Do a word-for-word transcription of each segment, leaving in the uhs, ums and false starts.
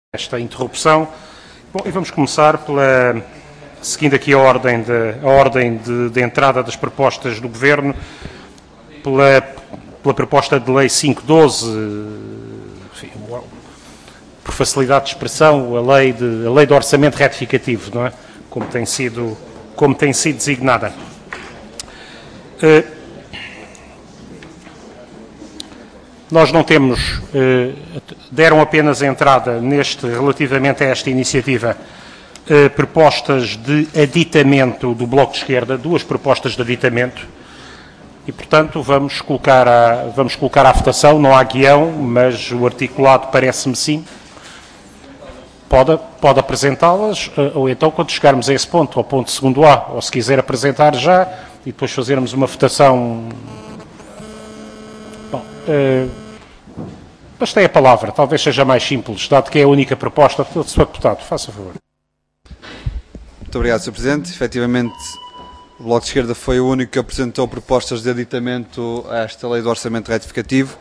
esta interrupção. Bom, e vamos começar pela, seguindo aqui a ordem de, a ordem de, de entrada das propostas do Governo, pela, pela proposta de lei quinhentos e doze, enfim, por facilidade de expressão, a lei de, a lei de orçamento retificativo, não é? Como tem sido, como tem sido designada. Uh, Nós não temos, eh, deram apenas entrada neste, relativamente a esta iniciativa, eh, propostas de aditamento do Bloco de Esquerda, duas propostas de aditamento, e, portanto, vamos colocar à, vamos colocar à votação, não há guião, mas o articulado parece-me sim. Pode, pode apresentá-las, ou então, quando chegarmos a esse ponto, ao ponto segundo A, ou se quiser apresentar já, e depois fazermos uma votação... Bom, uh, bastei a palavra, talvez seja mais simples, dado que é a única proposta. senhor Deputado, faça favor. Muito obrigado, senhor Presidente. Efetivamente, o Bloco de Esquerda foi o único que apresentou propostas de aditamento a esta lei do orçamento retificativo.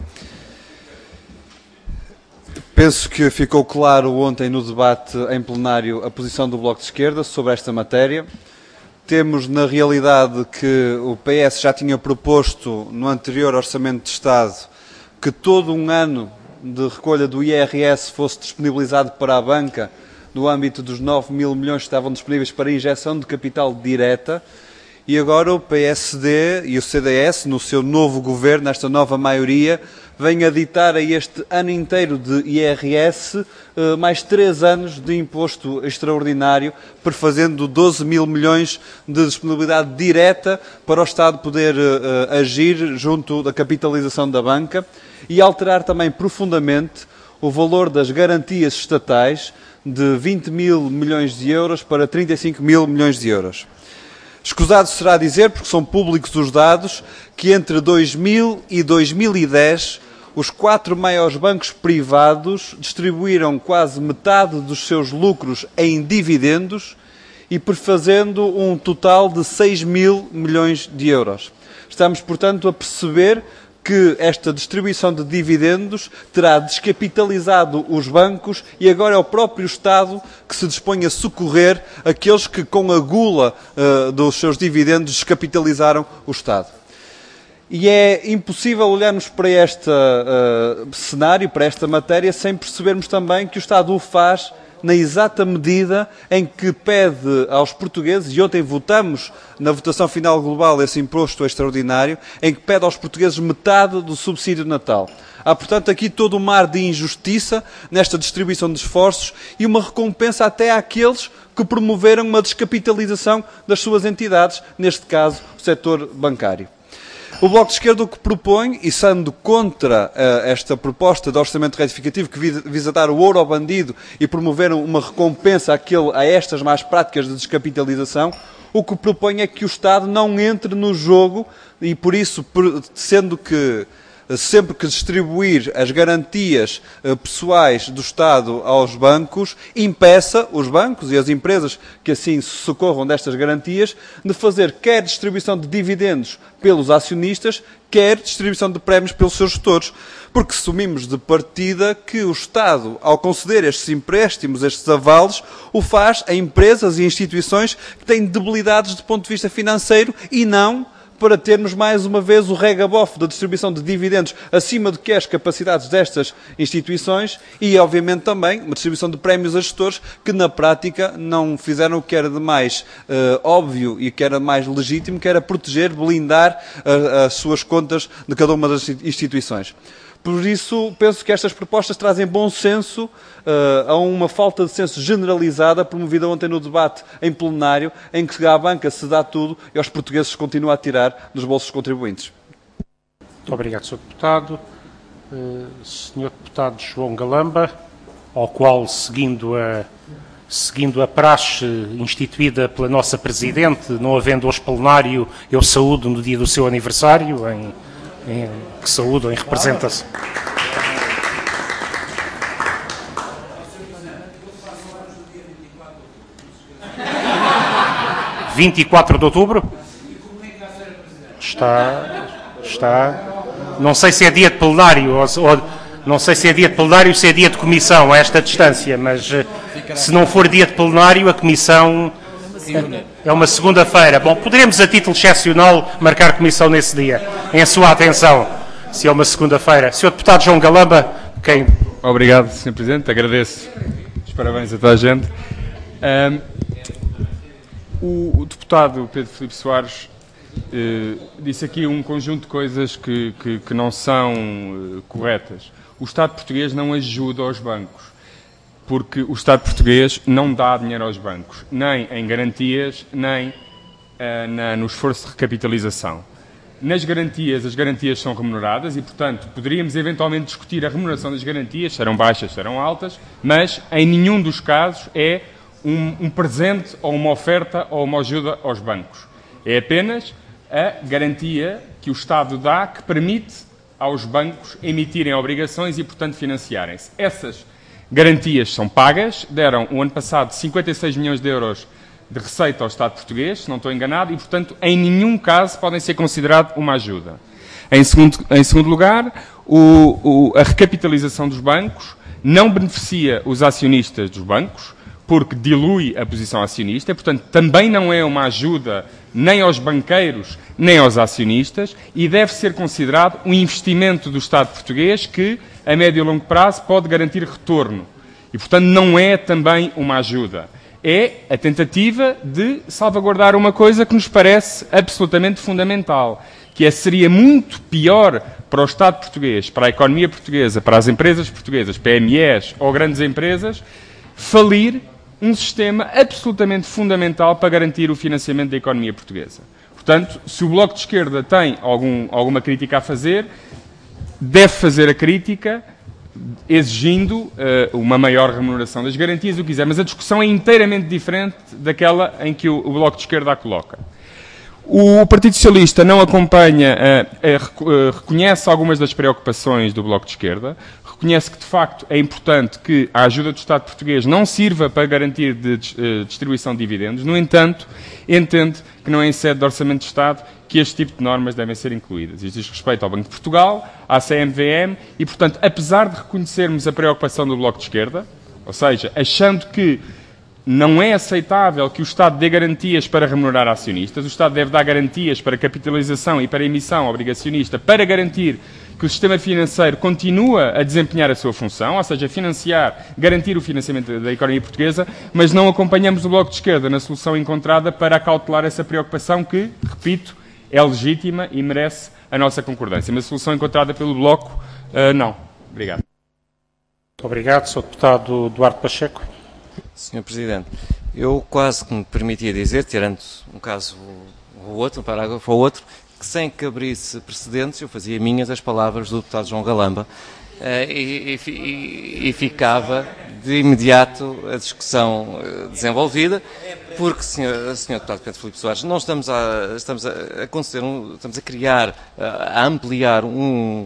Penso que ficou claro ontem no debate em plenário a posição do Bloco de Esquerda sobre esta matéria. Temos, na realidade, que o P S já tinha proposto no anterior Orçamento de Estado que todo um ano de recolha do I R S fosse disponibilizado para a banca no âmbito dos nove mil milhões que estavam disponíveis para injeção de capital direta, e agora o P S D e o C D S, no seu novo governo, nesta nova maioria, vêm aditar a este ano inteiro de I R S mais três anos de imposto extraordinário, prefazendo doze mil milhões de disponibilidade direta para o Estado poder uh, agir junto da capitalização da banca e alterar também profundamente o valor das garantias estatais de vinte mil milhões de euros para trinta e cinco mil milhões de euros. Escusado será dizer, porque são públicos os dados, que entre dois mil e dois mil e dez os quatro maiores bancos privados distribuíram quase metade dos seus lucros em dividendos e prefazendo um total de seis mil milhões de euros. Estamos, portanto, a perceber que esta distribuição de dividendos terá descapitalizado os bancos e agora é o próprio Estado que se dispõe a socorrer aqueles que, com a gula uh, dos seus dividendos, descapitalizaram o Estado. E é impossível olharmos para este uh, cenário, para esta matéria, sem percebermos também que o Estado o faz na exata medida em que pede aos portugueses, e ontem votamos na votação final global esse imposto extraordinário, em que pede aos portugueses metade do subsídio de Natal. Há, portanto, aqui todo um mar de injustiça nesta distribuição de esforços e uma recompensa até àqueles que promoveram uma descapitalização das suas entidades, neste caso, o setor bancário. O Bloco de Esquerda o que propõe, e sendo contra uh, esta proposta de orçamento retificativo que visa dar o ouro ao bandido e promover uma recompensa àquele, a estas más práticas de descapitalização, o que propõe é que o Estado não entre no jogo e, por isso, sendo que sempre que distribuir as garantias uh, pessoais do Estado aos bancos, impeça os bancos e as empresas que assim se socorram destas garantias de fazer quer distribuição de dividendos pelos acionistas, quer distribuição de prémios pelos seus gestores. Porque assumimos de partida que o Estado, ao conceder estes empréstimos, estes avales, o faz a empresas e instituições que têm debilidades do ponto de vista financeiro e não para termos mais uma vez o regabof da distribuição de dividendos acima do que as capacidades destas instituições e, obviamente, também uma distribuição de prémios a gestores que, na prática, não fizeram o que era de mais uh, óbvio e o que era mais legítimo, que era proteger, blindar uh, as suas contas de cada uma das instituições. Por isso, penso que estas propostas trazem bom senso uh, a uma falta de senso generalizada promovida ontem no debate em plenário, em que à banca se dá tudo e aos portugueses se continua a tirar dos bolsos dos contribuintes. Muito obrigado, senhor Deputado. Uh, senhor Deputado João Galamba, ao qual, seguindo a, seguindo a praxe instituída pela nossa Presidente, não havendo hoje plenário, eu saúdo no dia do seu aniversário, em... Em, que saúdo em representação. vinte e quatro de outubro? Está, está. Não sei se é dia de plenário ou, ou Não sei se é dia de plenário ou se é dia de comissão a esta distância, mas se não for dia de plenário, a comissão é uma segunda-feira. Bom, poderemos a título excepcional marcar comissão nesse dia, em sua atenção, se é uma segunda-feira. senhor Deputado João Galamba, quem... Obrigado, senhor Presidente, agradeço os parabéns a toda a gente. Um, o, o deputado Pedro Filipe Soares uh, disse aqui um conjunto de coisas que, que, que não são uh, corretas. O Estado português não ajuda aos bancos, porque o Estado português não dá dinheiro aos bancos, nem em garantias, nem uh, na, no esforço de recapitalização. Nas garantias, as garantias são remuneradas e, portanto, poderíamos eventualmente discutir a remuneração das garantias, serão baixas, serão altas, mas em nenhum dos casos é um, um presente ou uma oferta ou uma ajuda aos bancos. É apenas a garantia que o Estado dá que permite aos bancos emitirem obrigações e, portanto, financiarem-se. Essas garantias são pagas, deram, o ano passado, cinquenta e seis milhões de euros de receita ao Estado português, se não estou enganado, e, portanto, em nenhum caso podem ser considerados uma ajuda. Em segundo, em segundo lugar, o, o, a recapitalização dos bancos não beneficia os acionistas dos bancos, porque dilui a posição acionista, e, portanto, também não é uma ajuda nem aos banqueiros, nem aos acionistas, e deve ser considerado um investimento do Estado português que, a médio e longo prazo, pode garantir retorno. E, portanto, não é também uma ajuda. É a tentativa de salvaguardar uma coisa que nos parece absolutamente fundamental, que é, seria muito pior para o Estado português, para a economia portuguesa, para as empresas portuguesas, P M Es ou grandes empresas, falir um sistema absolutamente fundamental para garantir o financiamento da economia portuguesa. Portanto, se o Bloco de Esquerda tem algum, alguma crítica a fazer, deve fazer a crítica exigindo uh, uma maior remuneração das garantias, o que quiser, mas a discussão é inteiramente diferente daquela em que o, o Bloco de Esquerda a coloca. O Partido Socialista não acompanha, uh, uh, uh, reconhece algumas das preocupações do Bloco de Esquerda, reconhece que, de facto, é importante que a ajuda do Estado português não sirva para garantir de, uh, distribuição de dividendos, no entanto, entende que não é em sede de Orçamento de Estado que este tipo de normas devem ser incluídas. Isto diz respeito ao Banco de Portugal, à C M V M, e, portanto, apesar de reconhecermos a preocupação do Bloco de Esquerda, ou seja, achando que não é aceitável que o Estado dê garantias para remunerar acionistas, o Estado deve dar garantias para capitalização e para emissão obrigacionista para garantir que o sistema financeiro continua a desempenhar a sua função, ou seja, financiar, garantir o financiamento da economia portuguesa, mas não acompanhamos o Bloco de Esquerda na solução encontrada para acautelar essa preocupação que, repito, é legítima e merece a nossa concordância. Mas a solução encontrada pelo Bloco, uh, não. Obrigado. Muito obrigado. senhor Deputado Duarte Pacheco. senhor Presidente, eu quase que me permitia dizer, tirando um caso ou outro, um parágrafo ou outro, que sem que abrisse precedentes, eu fazia minhas as palavras do deputado João Galamba uh, e, e, e ficava de imediato a discussão uh, desenvolvida, porque, senhor, senhor deputado Pedro Filipe Soares, não estamos a, estamos a, a conceder, um, estamos a criar, a, a ampliar um,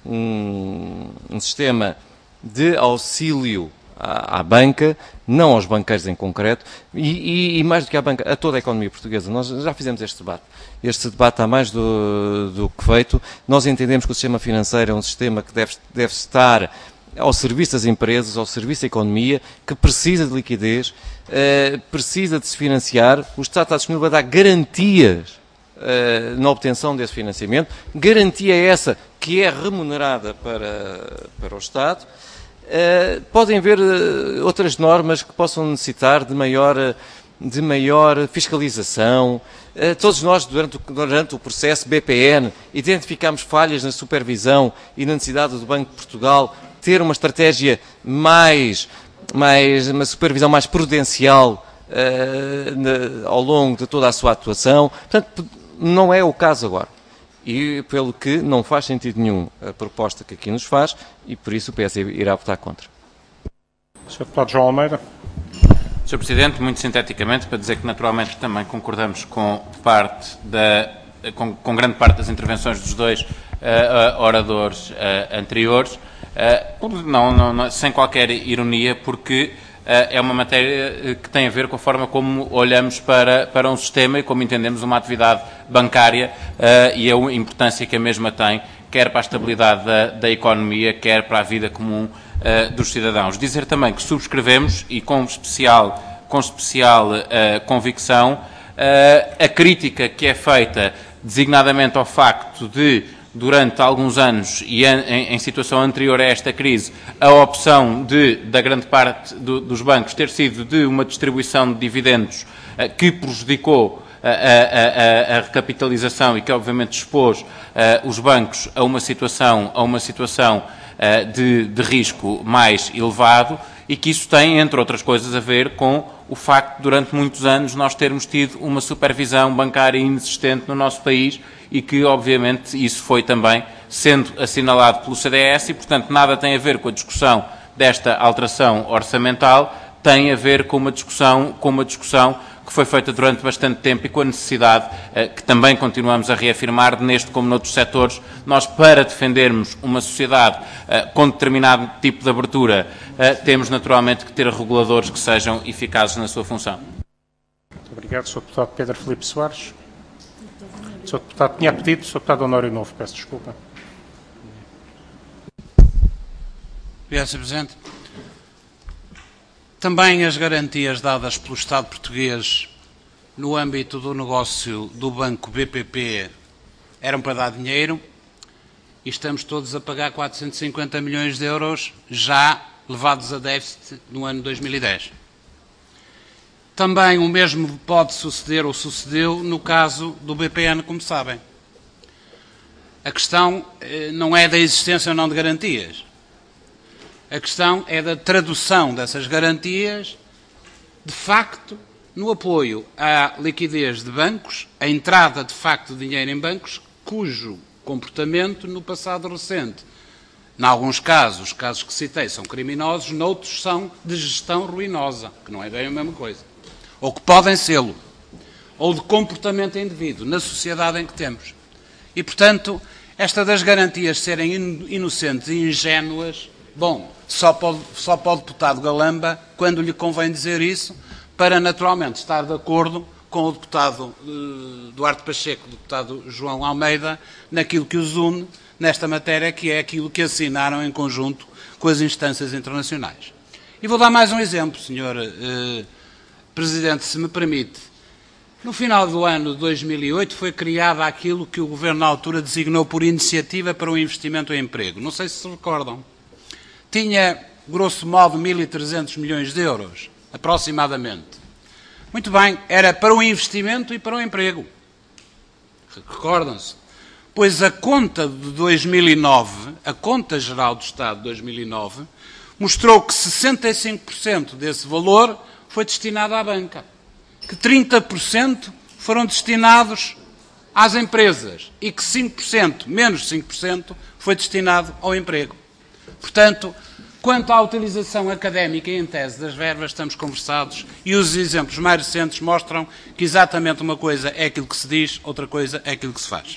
um, um sistema de auxílio à, à banca, não aos banqueiros em concreto, e, e, e mais do que à banca, a toda a economia portuguesa. Nós já fizemos este debate. Este debate está mais do, do que feito. Nós entendemos que o sistema financeiro é um sistema que deve, deve estar ao serviço das empresas, ao serviço da economia, que precisa de liquidez, uh, precisa de se financiar. O Estado está disponível a dar garantias uh, na obtenção desse financiamento. Garantia essa que é remunerada para, para o Estado. Uh, podem haver uh, outras normas que possam necessitar de maior, de maior fiscalização. Uh, todos nós, durante o, durante o processo B P N, identificámos falhas na supervisão e na necessidade do Banco de Portugal ter uma estratégia mais, mais uma supervisão mais prudencial uh, na, ao longo de toda a sua atuação. Portanto, não é o caso agora. E pelo que não faz sentido nenhum a proposta que aqui nos faz, e por isso o P S irá votar contra. senhor Deputado João Almeida. senhor Presidente, muito sinteticamente, para dizer que naturalmente também concordamos com parte da, com, com grande parte das intervenções dos dois uh, uh, oradores uh, anteriores, uh, não, não, não, sem qualquer ironia, porque uh, é uma matéria que tem a ver com a forma como olhamos para, para um sistema e como entendemos uma atividade bancária uh, e a importância que a mesma tem, quer para a estabilidade da, da economia, quer para a vida comum uh, dos cidadãos. Dizer também que subscrevemos, e com especial, com especial uh, convicção, uh, a crítica que é feita designadamente ao facto de, durante alguns anos e em, em situação anterior a esta crise, a opção de, da grande parte do, dos bancos ter sido de uma distribuição de dividendos uh, que prejudicou a, a, a, a recapitalização e que obviamente expôs uh, os bancos a uma situação, a uma situação uh, de, de risco mais elevado, e que isso tem, entre outras coisas, a ver com o facto de, durante muitos anos, nós termos tido uma supervisão bancária inexistente no nosso país e que, obviamente, isso foi também sendo assinalado pelo C D S e, portanto, nada tem a ver com a discussão desta alteração orçamental, tem a ver com uma discussão, com uma discussão que foi feita durante bastante tempo e com a necessidade, eh, que também continuamos a reafirmar, neste como noutros setores, nós, para defendermos uma sociedade eh, com determinado tipo de abertura, eh, temos naturalmente que ter reguladores que sejam eficazes na sua função. Muito obrigado, senhor Deputado Pedro Filipe Soares. O senhor Deputado tinha pedido, senhor Deputado Honório Novo, peço desculpa. Obrigado, senhor Presidente. Também as garantias dadas pelo Estado português no âmbito do negócio do Banco B P P eram para dar dinheiro e estamos todos a pagar quatrocentos e cinquenta milhões de euros já levados a déficit no ano dois mil e dez. Também o mesmo pode suceder ou sucedeu no caso do B P N, como sabem. A questão não é da existência ou não de garantias. A questão é da tradução dessas garantias, de facto, no apoio à liquidez de bancos, a entrada, de facto, de dinheiro em bancos, cujo comportamento, no passado recente, em alguns casos, os casos que citei são criminosos, noutros são de gestão ruinosa, que não é bem a mesma coisa, ou que podem sê-lo, ou de comportamento indevido na sociedade em que temos. E, portanto, esta das garantias serem inocentes e ingênuas, bom, só para, só para o deputado Galamba, quando lhe convém dizer isso, para naturalmente estar de acordo com o deputado uh, Duarte Pacheco, o deputado João Almeida, naquilo que os une nesta matéria, que é aquilo que assinaram em conjunto com as instâncias internacionais. E vou dar mais um exemplo, senhor uh, Presidente, se me permite. No final do ano de dois mil e oito foi criada aquilo que o Governo na altura designou por Iniciativa para o Investimento em Emprego. Não sei se se recordam. Tinha, grosso modo, mil e trezentos milhões de euros, aproximadamente. Muito bem, era para o investimento e para o emprego. Recordam-se? Pois a conta de dois mil e nove, a conta geral do Estado de dois mil e nove, mostrou que sessenta e cinco por cento desse valor foi destinado à banca, que trinta por cento foram destinados às empresas e que cinco por cento, menos cinco por cento, foi destinado ao emprego. Portanto, quanto à utilização académica e em tese das verbas, estamos conversados e os exemplos mais recentes mostram que exatamente uma coisa é aquilo que se diz, outra coisa é aquilo que se faz.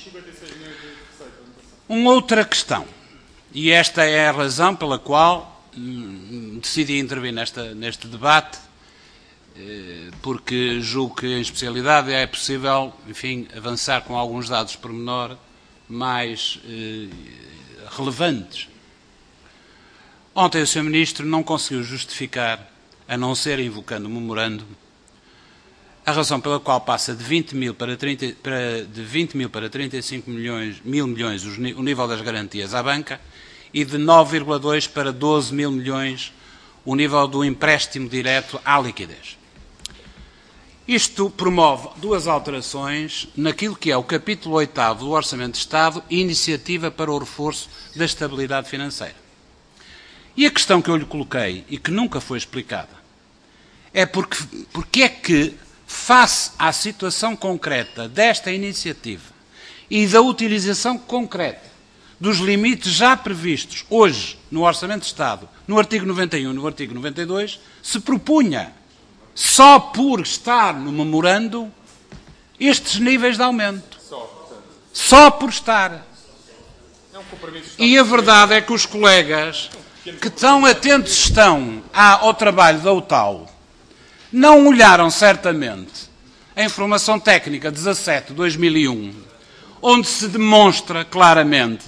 Uma outra questão, e esta é a razão pela qual hum, decidi intervir nesta, neste debate, eh, porque julgo que em especialidade é possível, enfim, avançar com alguns dados de pormenor mais eh, relevantes. Ontem o senhor Ministro não conseguiu justificar, a não ser invocando o memorando, a razão pela qual passa de vinte mil para trinta, para, de vinte mil para trinta e cinco milhões, mil milhões o nível das garantias à banca e de nove vírgula dois para doze mil milhões o nível do empréstimo direto à liquidez. Isto promove duas alterações naquilo que é o capítulo oitavo do Orçamento de Estado, Iniciativa para o Reforço da Estabilidade Financeira. E a questão que eu lhe coloquei, e que nunca foi explicada, é porque, porque é que, face à situação concreta desta iniciativa e da utilização concreta dos limites já previstos hoje no Orçamento de Estado, no artigo noventa e um e no artigo noventa e dois, se propunha, só por estar no memorando, estes níveis de aumento. Só por estar. E a verdade é que os colegas que tão atentos estão ao trabalho da U T A L não olharam certamente a Informação Técnica dezassete de dois mil e um, onde se demonstra claramente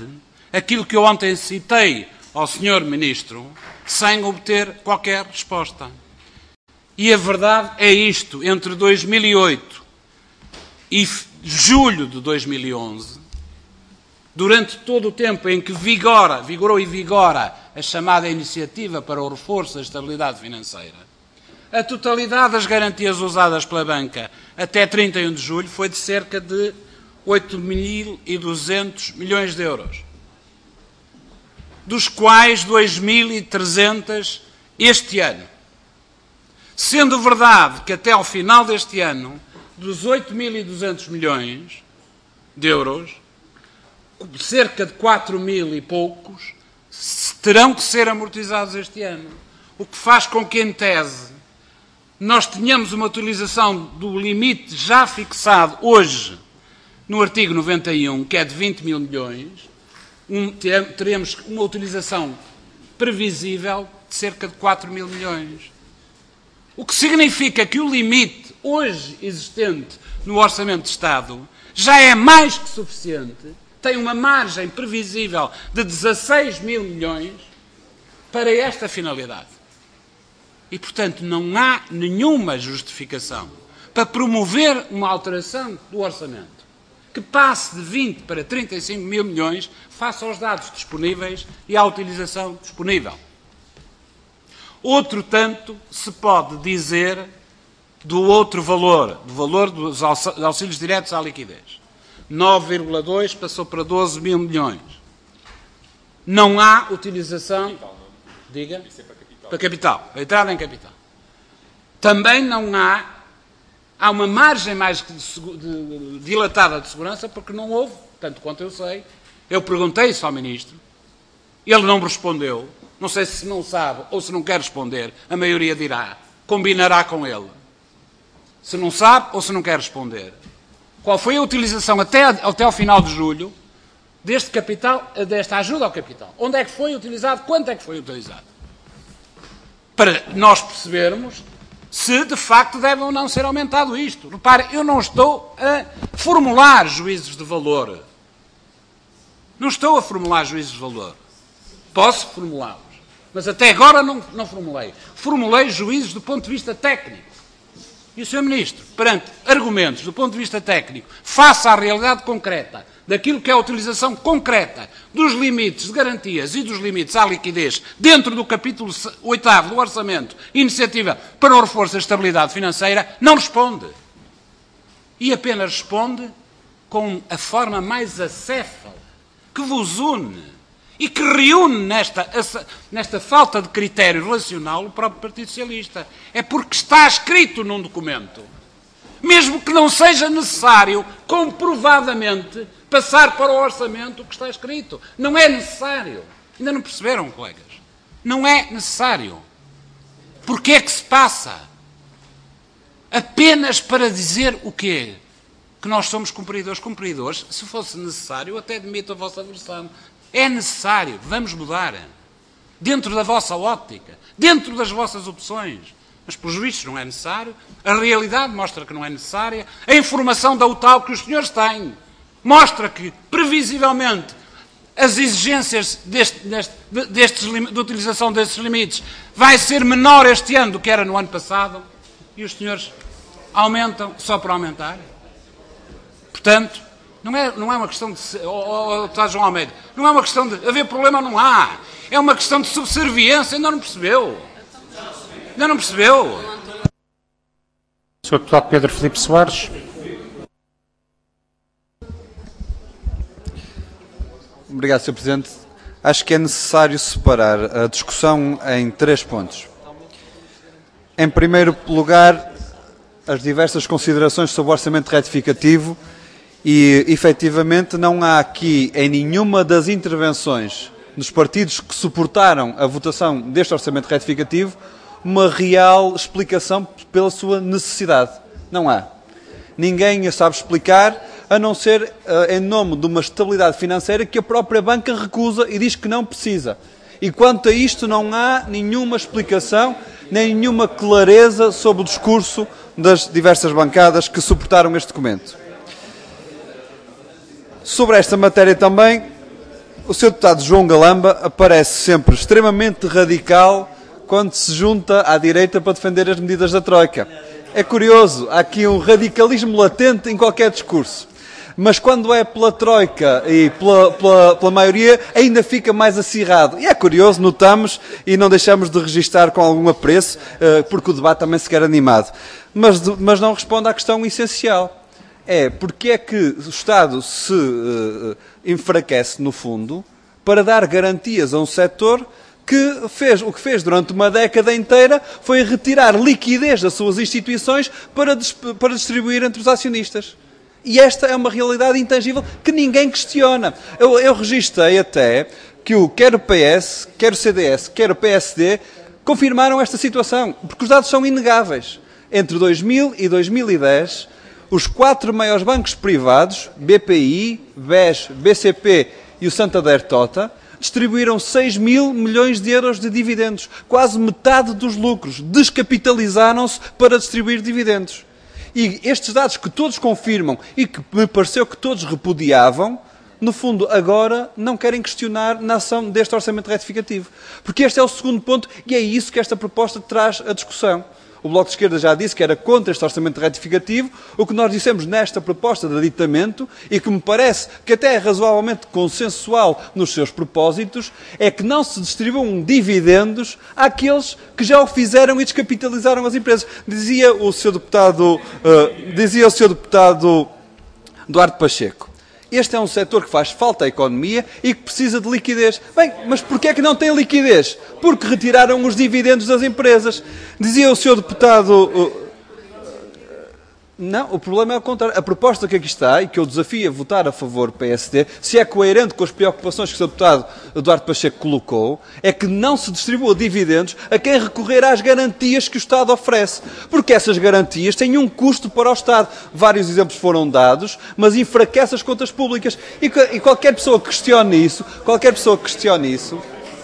aquilo que eu ontem citei ao senhor Ministro, sem obter qualquer resposta. E a verdade é isto: entre dois mil e oito e julho de dois mil e onze, durante todo o tempo em que vigora, vigorou e vigora a chamada Iniciativa para o Reforço da Estabilidade Financeira, a totalidade das garantias usadas pela banca até trinta e um de julho foi de cerca de oito mil e duzentos milhões de euros, dos quais dois mil e trezentos este ano. Sendo verdade que até ao final deste ano, dos oito mil e duzentos milhões de euros, cerca de quatro mil e poucos terão que ser amortizados este ano. O que faz com que, em tese, nós tenhamos uma utilização do limite já fixado hoje no artigo noventa e um, que é de vinte mil milhões, um, teremos uma utilização previsível de cerca de quatro mil milhões. O que significa que o limite hoje existente no Orçamento de Estado já é mais que suficiente, tem uma margem previsível de dezasseis mil milhões para esta finalidade. E, portanto, não há nenhuma justificação para promover uma alteração do orçamento que passe de vinte para trinta e cinco mil milhões face aos dados disponíveis e à utilização disponível. Outro tanto se pode dizer do outro valor, do valor dos auxílios diretos à liquidez. nove vírgula dois passou para doze mil milhões. Não há utilização... Diga? Para capital, para entrada em capital. Também não há, há uma margem mais dilatada de segurança, porque não houve, tanto quanto eu sei. Eu perguntei isso ao Ministro, ele não me respondeu. Não sei se não sabe ou se não quer responder, a maioria dirá, combinará com ele. Se não sabe ou se não quer responder. Qual foi a utilização até, até ao final de julho deste capital, desta ajuda ao capital? Onde é que foi utilizado? Quanto é que foi utilizado? Para nós percebermos se de facto deve ou não ser aumentado isto. Repare, eu não estou a formular juízos de valor. Não estou a formular juízos de valor. Posso formulá-los, mas até agora não, não formulei. Formulei juízos do ponto de vista técnico. E o senhor Ministro, perante argumentos do ponto de vista técnico, face à realidade concreta, daquilo que é a utilização concreta dos limites de garantias e dos limites à liquidez dentro do capítulo oitavo do Orçamento, Iniciativa para o Reforço da Estabilidade Financeira, não responde. E apenas responde com a forma mais acéfala que vos une e que reúne nesta, nesta falta de critério relacional o próprio Partido Socialista. É porque está escrito num documento, mesmo que não seja necessário comprovadamente passar para o orçamento o que está escrito. Não é necessário. Ainda não perceberam, colegas? Não é necessário. Porquê é que se passa? Apenas para dizer o quê? Que nós somos cumpridores. Cumpridores, se fosse necessário, eu até admito a vossa versão. É necessário, vamos mudar. Dentro da vossa óptica, dentro das vossas opções. Mas, pelos vistos, não é necessário. A realidade mostra que não é necessária. A informação da U T A L que os senhores têm mostra que, previsivelmente, as exigências deste, deste, destes, de utilização destes limites vai ser menor este ano do que era no ano passado. E os senhores aumentam só para aumentar. Portanto, não é, não é uma questão de... Oh, oh, oh, João Almeida, não é uma questão de haver problema, não há. É uma questão de subserviência, ainda não percebeu. Ainda não percebeu. senhor Deputado Pedro Filipe Soares. Obrigado, senhor Presidente. Acho que é necessário separar a discussão em três pontos. Em primeiro lugar, as diversas considerações sobre o orçamento retificativo e, efetivamente, não há aqui, em nenhuma das intervenções dos partidos que suportaram a votação deste orçamento retificativo, uma real explicação pela sua necessidade. Não há. Ninguém a sabe explicar, a não ser uh, em nome de uma estabilidade financeira que a própria banca recusa e diz que não precisa. E quanto a isto não há nenhuma explicação, nem nenhuma clareza sobre o discurso das diversas bancadas que suportaram este documento. Sobre esta matéria também, O senhor deputado João Galamba aparece sempre extremamente radical quando se junta à direita para defender as medidas da Troika. É curioso, há aqui um radicalismo latente em qualquer discurso. Mas quando é pela Troika e pela, pela, pela maioria, ainda fica mais acirrado. E é curioso, notamos, e não deixamos de registar com algum apreço, porque o debate também se quer animado. Mas, mas não responde à questão essencial. É, porque é que o Estado se uh, enfraquece, no fundo, para dar garantias a um setor que fez, o que fez durante uma década inteira foi retirar liquidez das suas instituições para, para distribuir entre os acionistas. E esta é uma realidade intangível que ninguém questiona. Eu, eu registrei até que o, quer o P S, quer o C D S, quer o P S D, confirmaram esta situação, porque os dados são inegáveis. Entre dois mil e dois mil e dez, os quatro maiores bancos privados, B P I, B E S, B C P e o Santander Tota, distribuíram seis mil milhões de euros de dividendos. Quase metade dos lucros descapitalizaram-se para distribuir dividendos. E estes dados que todos confirmam e que me pareceu que todos repudiavam, no fundo, agora não querem questionar na ação deste orçamento retificativo. Porque este é o segundo ponto e é isso que esta proposta traz à discussão. O Bloco de Esquerda já disse que era contra este orçamento retificativo. O que nós dissemos nesta proposta de aditamento, e que me parece que até é razoavelmente consensual nos seus propósitos, é que não se distribuam dividendos àqueles que já o fizeram e descapitalizaram as empresas. Dizia o senhor deputado, uh, dizia o senhor deputado Duarte Pacheco, este é um setor que faz falta à economia e que precisa de liquidez. Bem, mas porquê é que não tem liquidez? Porque retiraram os dividendos das empresas. Dizia o senhor deputado... Não, o problema é o contrário. A proposta que aqui está, e que eu desafio a votar a favor do P S D, se é coerente com as preocupações que o senhor deputado Eduardo Pacheco colocou, é que não se distribua dividendos a quem recorrer às garantias que o Estado oferece. Porque essas garantias têm um custo para o Estado. Vários exemplos foram dados, mas enfraquece as contas públicas. E, e qualquer pessoa que questione isso, qualquer pessoa que questione isso...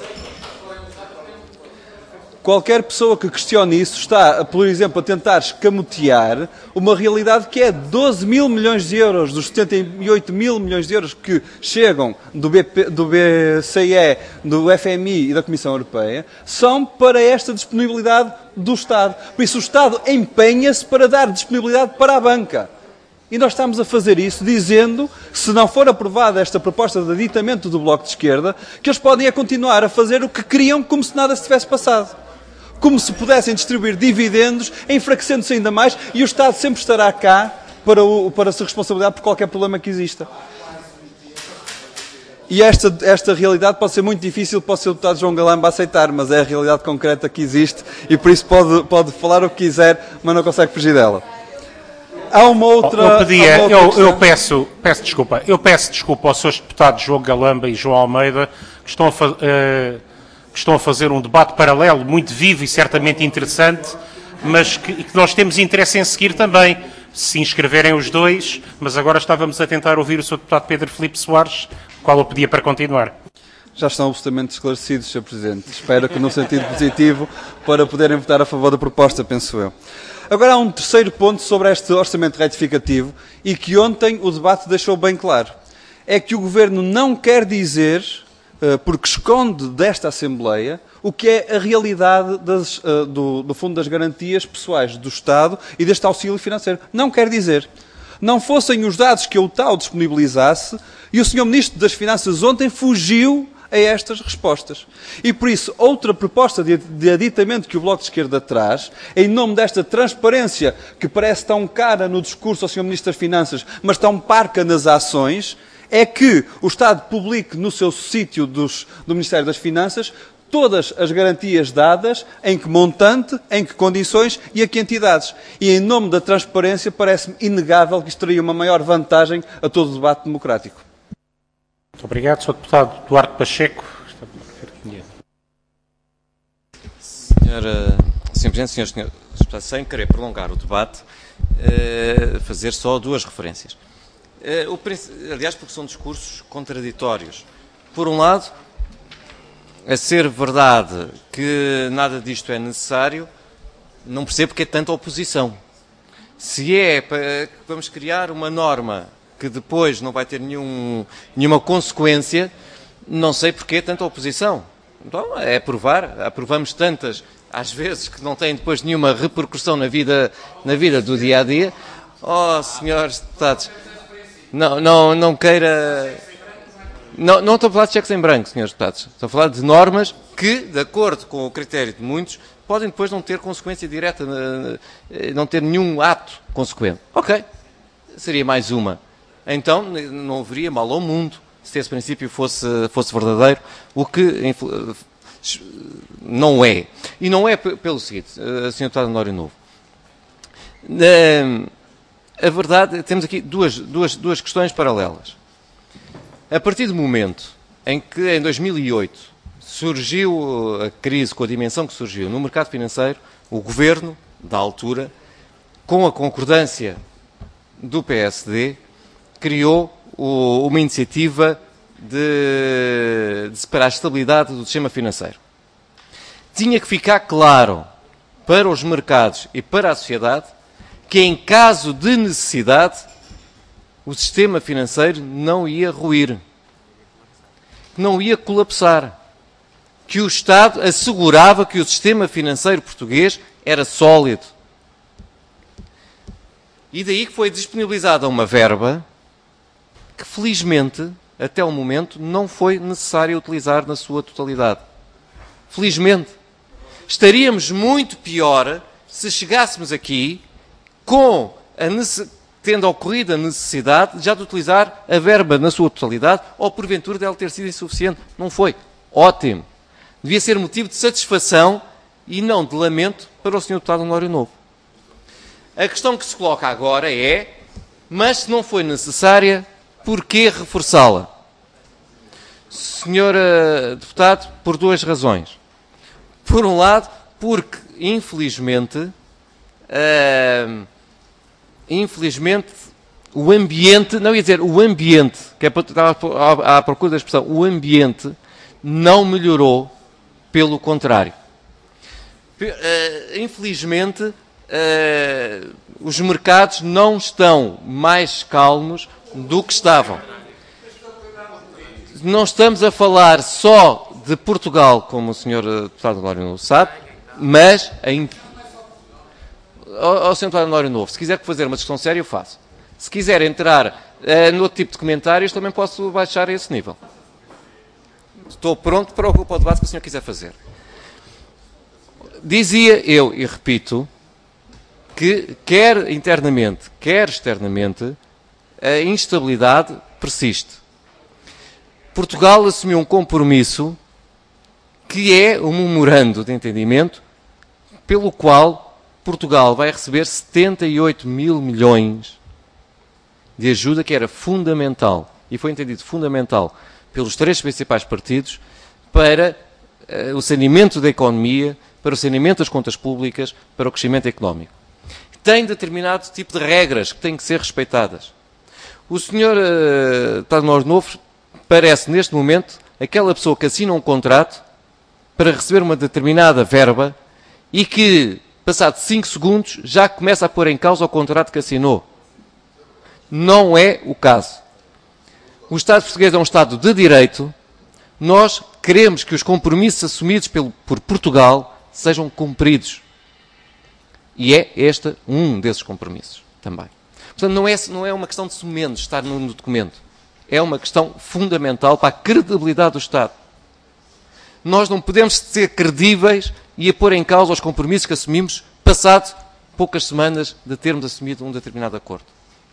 Qualquer pessoa que questione isso está, por exemplo, a tentar escamotear uma realidade que é doze mil milhões de euros dos setenta e oito mil milhões de euros que chegam do, B P, do B C E, do F M I e da Comissão Europeia, são para esta disponibilidade do Estado. Por isso o Estado empenha-se para dar disponibilidade para a banca. E nós estamos a fazer isso dizendo, se não for aprovada esta proposta de aditamento do Bloco de Esquerda, que eles podem a continuar a fazer o que queriam como se nada se tivesse passado. Como se pudessem distribuir dividendos, enfraquecendo-se ainda mais, e o Estado sempre estará cá para, o, para se responsabilizar por qualquer problema que exista. E esta, esta realidade pode ser muito difícil para o seu deputado João Galamba aceitar, mas é a realidade concreta que existe, e por isso pode, pode falar o que quiser, mas não consegue fugir dela. Há uma outra... Eu, pedia, uma outra eu, eu peço, peço desculpa, eu peço desculpa aos seus deputados João Galamba e João Almeida, que estão a fazer... Uh, que estão a fazer um debate paralelo muito vivo e certamente interessante, mas que, que nós temos interesse em seguir também, se inscreverem os dois, mas agora estávamos a tentar ouvir o senhor deputado Pedro Filipe Soares, o qual eu pedia para continuar. Já estão absolutamente esclarecidos, senhor Presidente. Espero que no sentido positivo para poderem votar a favor da proposta, penso eu. Agora há um terceiro ponto sobre este orçamento retificativo e que ontem o debate deixou bem claro. É que o Governo não quer dizer... porque esconde desta Assembleia o que é a realidade das, do, do Fundo das Garantias Pessoais do Estado e deste auxílio financeiro. Não quer dizer. Não fossem os dados que eu tal disponibilizasse, e o senhor Ministro das Finanças ontem fugiu a estas respostas. E por isso, outra proposta de, de aditamento que o Bloco de Esquerda traz, em nome desta transparência que parece tão cara no discurso ao senhor Ministro das Finanças, mas tão parca nas ações, é que o Estado publique no seu sítio dos, do Ministério das Finanças todas as garantias dadas, em que montante, em que condições e a que entidades. E em nome da transparência parece-me inegável que isto teria uma maior vantagem a todo o debate democrático. Muito obrigado, senhor deputado Duarte Pacheco. Senhora, senhor Presidente, senhores, senhores deputados, sem querer prolongar o debate, uh, fazer só duas referências. Uh, o, aliás, porque são discursos contraditórios. Por um lado, a ser verdade que nada disto é necessário, não percebo porque é tanta oposição. Se é para que vamos criar uma norma que depois não vai ter nenhum, nenhuma consequência, Não sei porque tanta oposição. Então, é aprovar. Aprovamos tantas, às vezes, que não têm depois nenhuma repercussão na vida, na vida do dia-a-dia. Oh, senhores deputados, não, não, não queira... Não, não estou a falar de cheques em branco, senhores deputados. Estou a falar de normas que, de acordo com o critério de muitos, podem depois não ter consequência direta, não ter nenhum ato consequente. Ok, seria mais uma. Então, não haveria mal ao mundo se esse princípio fosse, fosse verdadeiro, o que não é. E não é pelo seguinte, senhor Deputado Anónio Novo. A verdade, temos aqui duas, duas, duas questões paralelas. A partir do momento em que, em dois mil e oito, surgiu a crise com a dimensão que surgiu no mercado financeiro, o Governo, da altura, com a concordância do P S D, criou o, uma iniciativa de, de para a estabilidade do sistema financeiro. Tinha que ficar claro para os mercados e para a sociedade que, em caso de necessidade, o sistema financeiro não ia ruir, não ia colapsar, que o Estado assegurava que o sistema financeiro português era sólido. E daí que foi disponibilizada uma verba que, felizmente, até o momento, não foi necessário utilizar na sua totalidade. Felizmente. Estaríamos muito pior se chegássemos aqui com a necessidade, tendo ocorrido a necessidade já de utilizar a verba na sua totalidade, ou porventura dela ter sido insuficiente. Não foi. Ótimo. Devia ser motivo de satisfação e não de lamento para o senhor Deputado Anónio Novo. A questão que se coloca agora é, mas se não foi necessária, porquê reforçá-la? senhor Deputado, por duas razões. Por um lado, porque, infelizmente, uh, infelizmente, o ambiente, não ia dizer o ambiente, que é para estar à procura da expressão, o ambiente não melhorou, pelo contrário. Uh, infelizmente, uh, os mercados não estão mais calmos do que estavam. Não estamos a falar só de Portugal, como o senhor Deputado Anónio Novo sabe, mas em... Ao senhor Deputado Anónio Novo, se quiser fazer uma discussão séria, eu faço. Se quiser entrar uh, no outro tipo de comentários, também posso baixar a esse nível. Estou pronto para o, para o debate que o senhor quiser fazer. Dizia eu, e repito, que quer internamente, quer externamente, a instabilidade persiste. Portugal assumiu um compromisso que é um memorando de entendimento pelo qual Portugal vai receber setenta e oito mil milhões de ajuda, que era fundamental, e foi entendido fundamental pelos três principais partidos, para uh, o saneamento da economia, para o saneamento das contas públicas, para o crescimento económico. Tem determinado tipo de regras que têm que ser respeitadas. O senhor uh, Deputado Anónio Novo parece, neste momento, aquela pessoa que assina um contrato para receber uma determinada verba e que, passado cinco segundos, já começa a pôr em causa o contrato que assinou. Não é o caso. O Estado português é um Estado de direito. Nós queremos que os compromissos assumidos pelo, por Portugal sejam cumpridos. E é este um desses compromissos também. Portanto, não é, não é uma questão de somente estar no, no documento. É uma questão fundamental para a credibilidade do Estado. Nós não podemos ser credíveis e a pôr em causa os compromissos que assumimos passado poucas semanas de termos assumido um determinado acordo.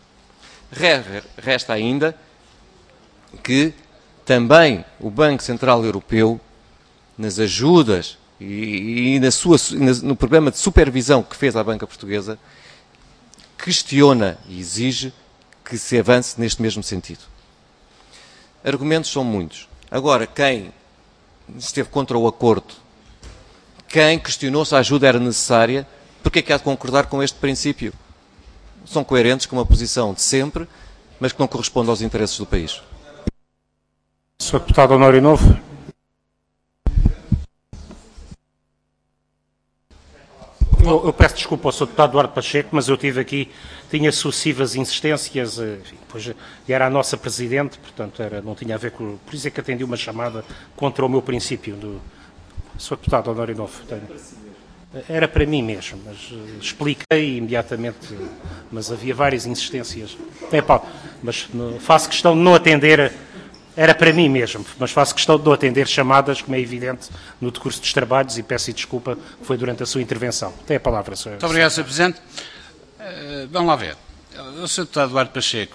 Resta ainda que também o Banco Central Europeu, nas ajudas e, e na sua, no programa de supervisão que fez à banca portuguesa, questiona e exige que se avance neste mesmo sentido. Argumentos são muitos. Agora, quem esteve contra o acordo, quem questionou se a ajuda era necessária, porque é que há de concordar com este princípio? São coerentes com uma posição de sempre, mas que não corresponde aos interesses do país. senhor Deputado Anónio Novo. Eu, eu peço desculpa ao senhor Deputado Duarte Pacheco, mas eu tive aqui, tinha sucessivas insistências, enfim, pois, e era a nossa Presidente, portanto era, não tinha a ver com... Por isso é que atendi uma chamada contra o meu princípio do senhor Deputado Honório Novo. Era para mim mesmo, mas uh, expliquei imediatamente, mas havia várias insistências. É, pá, mas no, faço questão de não atender... Era para mim mesmo, mas faço questão de não atender chamadas, como é evidente, no decurso dos trabalhos, e peço desculpa, foi durante a sua intervenção. Tem a palavra, senhor. Muito obrigado, senhor Presidente. Uh, vamos lá ver. O senhor Deputado Duarte Pacheco,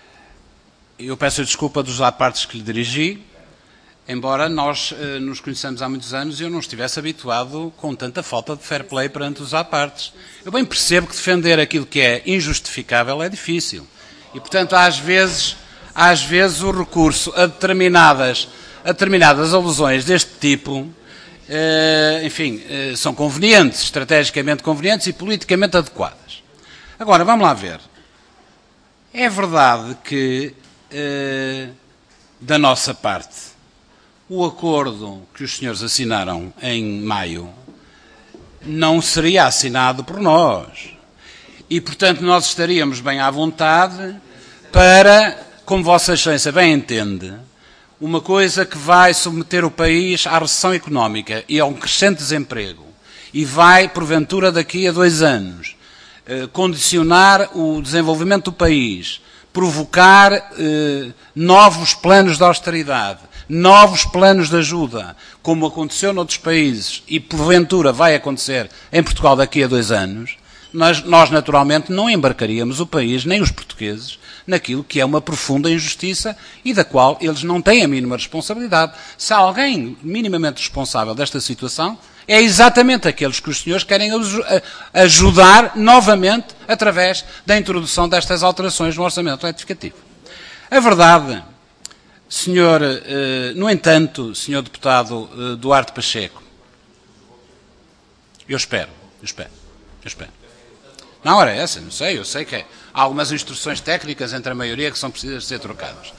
eu peço desculpa dos apartes que lhe dirigi, embora nós uh, nos conheçamos há muitos anos e eu não estivesse habituado com tanta falta de fair play perante os apartes. Eu bem percebo que defender aquilo que é injustificável é difícil. E, portanto, às vezes... Às vezes o recurso a determinadas, a determinadas alusões deste tipo, eh, enfim, eh, são convenientes, estrategicamente convenientes e politicamente adequadas. Agora, vamos lá ver. É verdade que, eh, da nossa parte, o acordo que os senhores assinaram em maio não seria assinado por nós. E, portanto, nós estaríamos bem à vontade para... Como Vossa Excelência bem entende, uma coisa que vai submeter o país à recessão económica e a um crescente desemprego e vai, porventura, daqui a dois anos, eh, condicionar o desenvolvimento do país, provocar eh, novos planos de austeridade, novos planos de ajuda, como aconteceu noutros países e, porventura, vai acontecer em Portugal daqui a dois anos, nós, nós naturalmente não embarcaríamos o país, nem os portugueses, naquilo que é uma profunda injustiça e da qual eles não têm a mínima responsabilidade. Se há alguém minimamente responsável desta situação, é exatamente aqueles que os senhores querem ajudar novamente através da introdução destas alterações no orçamento retificativo. A verdade, senhor, no entanto, senhor deputado Duarte Pacheco, eu espero, eu espero, eu espero. Não, ora é essa, não sei, eu sei que há algumas instruções técnicas entre a maioria que são precisas de ser trocadas.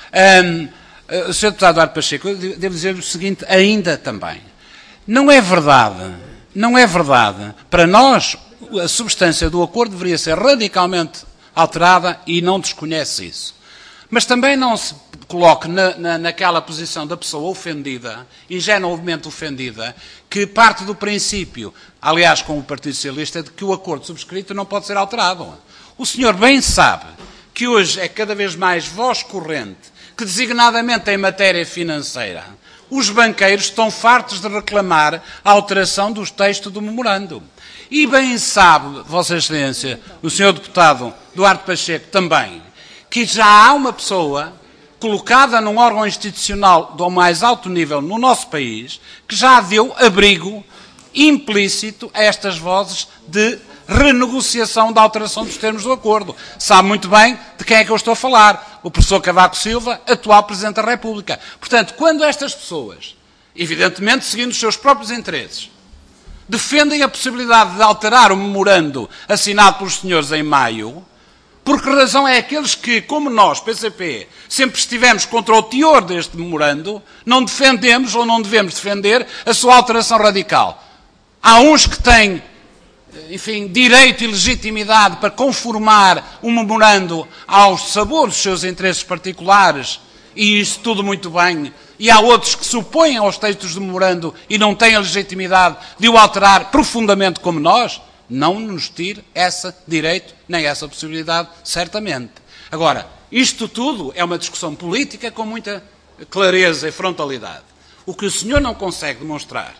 Um, o senhor Deputado Duarte Pacheco, eu devo dizer o seguinte ainda também. Não é verdade, não é verdade, para nós a substância do acordo deveria ser radicalmente alterada e não desconhece isso. Mas também não se coloque na, na, naquela posição da pessoa ofendida, ingenuamente ofendida, que parte do princípio, aliás com o Partido Socialista, de que o acordo subscrito não pode ser alterado. O senhor bem sabe que hoje é cada vez mais voz corrente, que designadamente em matéria financeira, os banqueiros estão fartos de reclamar a alteração dos textos do memorando. E bem sabe, Vossa Excelência, o senhor Deputado Duarte Pacheco também, que já há uma pessoa colocada num órgão institucional do mais alto nível no nosso país, que já deu abrigo implícito a estas vozes de renegociação da alteração dos termos do acordo. Sabe muito bem de quem é que eu estou a falar. O professor Cavaco Silva, atual Presidente da República. Portanto, quando estas pessoas, evidentemente seguindo os seus próprios interesses, defendem a possibilidade de alterar o memorando assinado pelos senhores em maio, por que razão é aqueles que, como nós, P C P, sempre estivemos contra o teor deste memorando, não defendemos ou não devemos defender a sua alteração radical? Há uns que têm, enfim, direito e legitimidade para conformar um memorando aos sabores dos seus interesses particulares, e isso tudo muito bem, e há outros que se opõem aos textos do memorando e não têm a legitimidade de o alterar profundamente como nós. Não nos tire esse direito, nem essa possibilidade, certamente. Agora, isto tudo é uma discussão política com muita clareza e frontalidade. O que o senhor não consegue demonstrar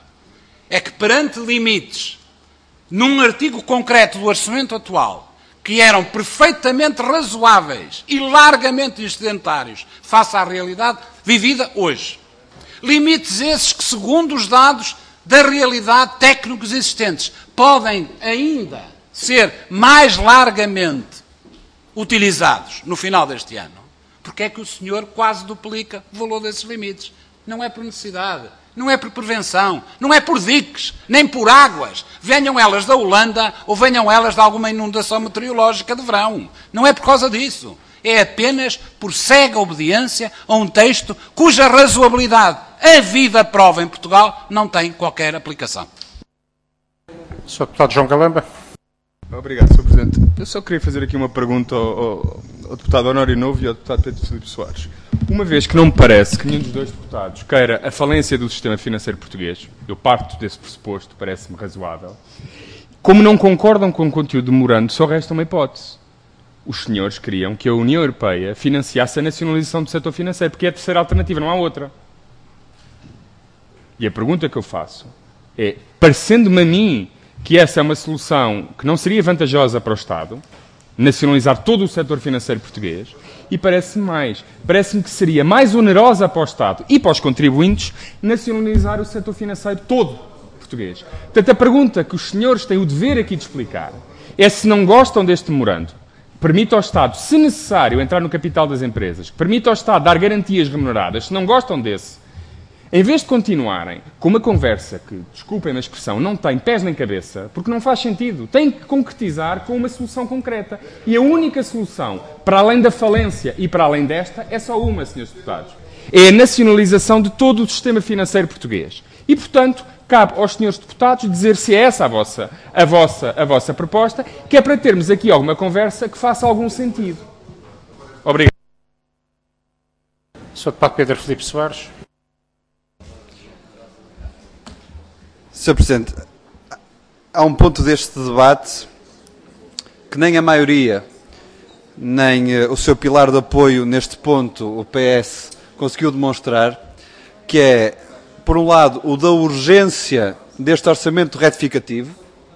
é que perante limites, num artigo concreto do orçamento atual, que eram perfeitamente razoáveis e largamente excedentários face à realidade vivida hoje, limites esses que, segundo os dados da realidade técnicos existentes, podem ainda ser mais largamente utilizados no final deste ano. Porque é que o senhor quase duplica o valor desses limites? Não é por necessidade, não é por prevenção, não é por diques, nem por águas. Venham elas da Holanda ou venham elas de alguma inundação meteorológica de verão. Não é por causa disso. É apenas por cega obediência a um texto cuja razoabilidade a vida prova em Portugal não tem qualquer aplicação. senhor Deputado João Galamba. Obrigado, senhor Presidente. Eu só queria fazer aqui uma pergunta ao, ao, ao Deputado Honório Novo e ao Deputado Pedro Filipe Soares. Uma vez que não me parece que nenhum dos dois deputados queira a falência do sistema financeiro português, eu parto desse pressuposto, parece-me razoável, como não concordam com o conteúdo do memorando, só resta uma hipótese. Os senhores queriam que a União Europeia financiasse a nacionalização do setor financeiro, porque é a terceira alternativa, não há outra. E a pergunta que eu faço é, parecendo-me a mim que essa é uma solução que não seria vantajosa para o Estado, nacionalizar todo o setor financeiro português, e parece-me mais, parece-me que seria mais onerosa para o Estado e para os contribuintes nacionalizar o setor financeiro todo português. Portanto, a pergunta que os senhores têm o dever aqui de explicar é se não gostam deste memorando, permite ao Estado, se necessário, entrar no capital das empresas, permite ao Estado dar garantias remuneradas, se não gostam desse, em vez de continuarem com uma conversa que, desculpem a expressão, não tem pés nem cabeça, porque não faz sentido, tem que concretizar com uma solução concreta. E a única solução, para além da falência e para além desta, é só uma, senhores deputados. É a nacionalização de todo o sistema financeiro português. E, portanto, cabe aos senhores deputados dizer se é essa a vossa, a vossa, a vossa proposta, que é para termos aqui alguma conversa que faça algum sentido. Obrigado. senhor Deputado Pedro Filipe Soares. senhor Presidente, há um ponto deste debate que nem a maioria, nem uh, o seu pilar de apoio neste ponto, o P S, conseguiu demonstrar, que é, por um lado, o da urgência deste orçamento retificativo.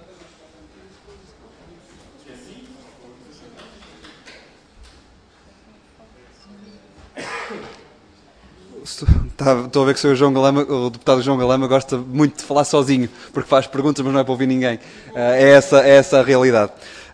Estou a ver que o senhor João Galamba, o deputado João Galamba gosta muito de falar sozinho, porque faz perguntas, mas não é para ouvir ninguém. É essa, é essa a realidade.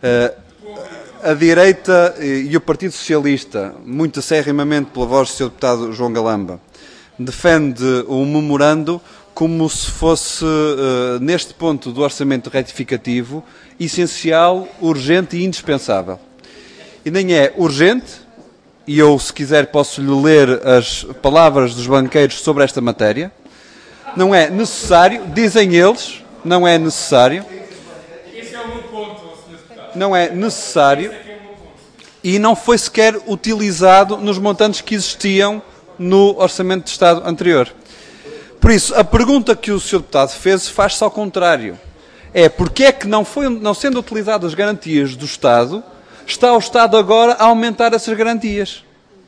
A direita e o Partido Socialista, muito acerrimamente pela voz do senhor deputado João Galamba, defende o memorando como se fosse, neste ponto do orçamento retificativo, essencial, urgente e indispensável. E nem é urgente. E eu, se quiser, posso-lhe ler as palavras dos banqueiros sobre esta matéria. Não é necessário, dizem eles, não é necessário. Esse é o meu ponto, senhor Deputado. Não é necessário e não foi sequer utilizado nos montantes que existiam no Orçamento de Estado anterior. Por isso, a pergunta que o senhor Deputado fez faz-se ao contrário. É porque é que, não, foi, não sendo utilizadas as garantias do Estado, está o Estado agora a aumentar essas garantias.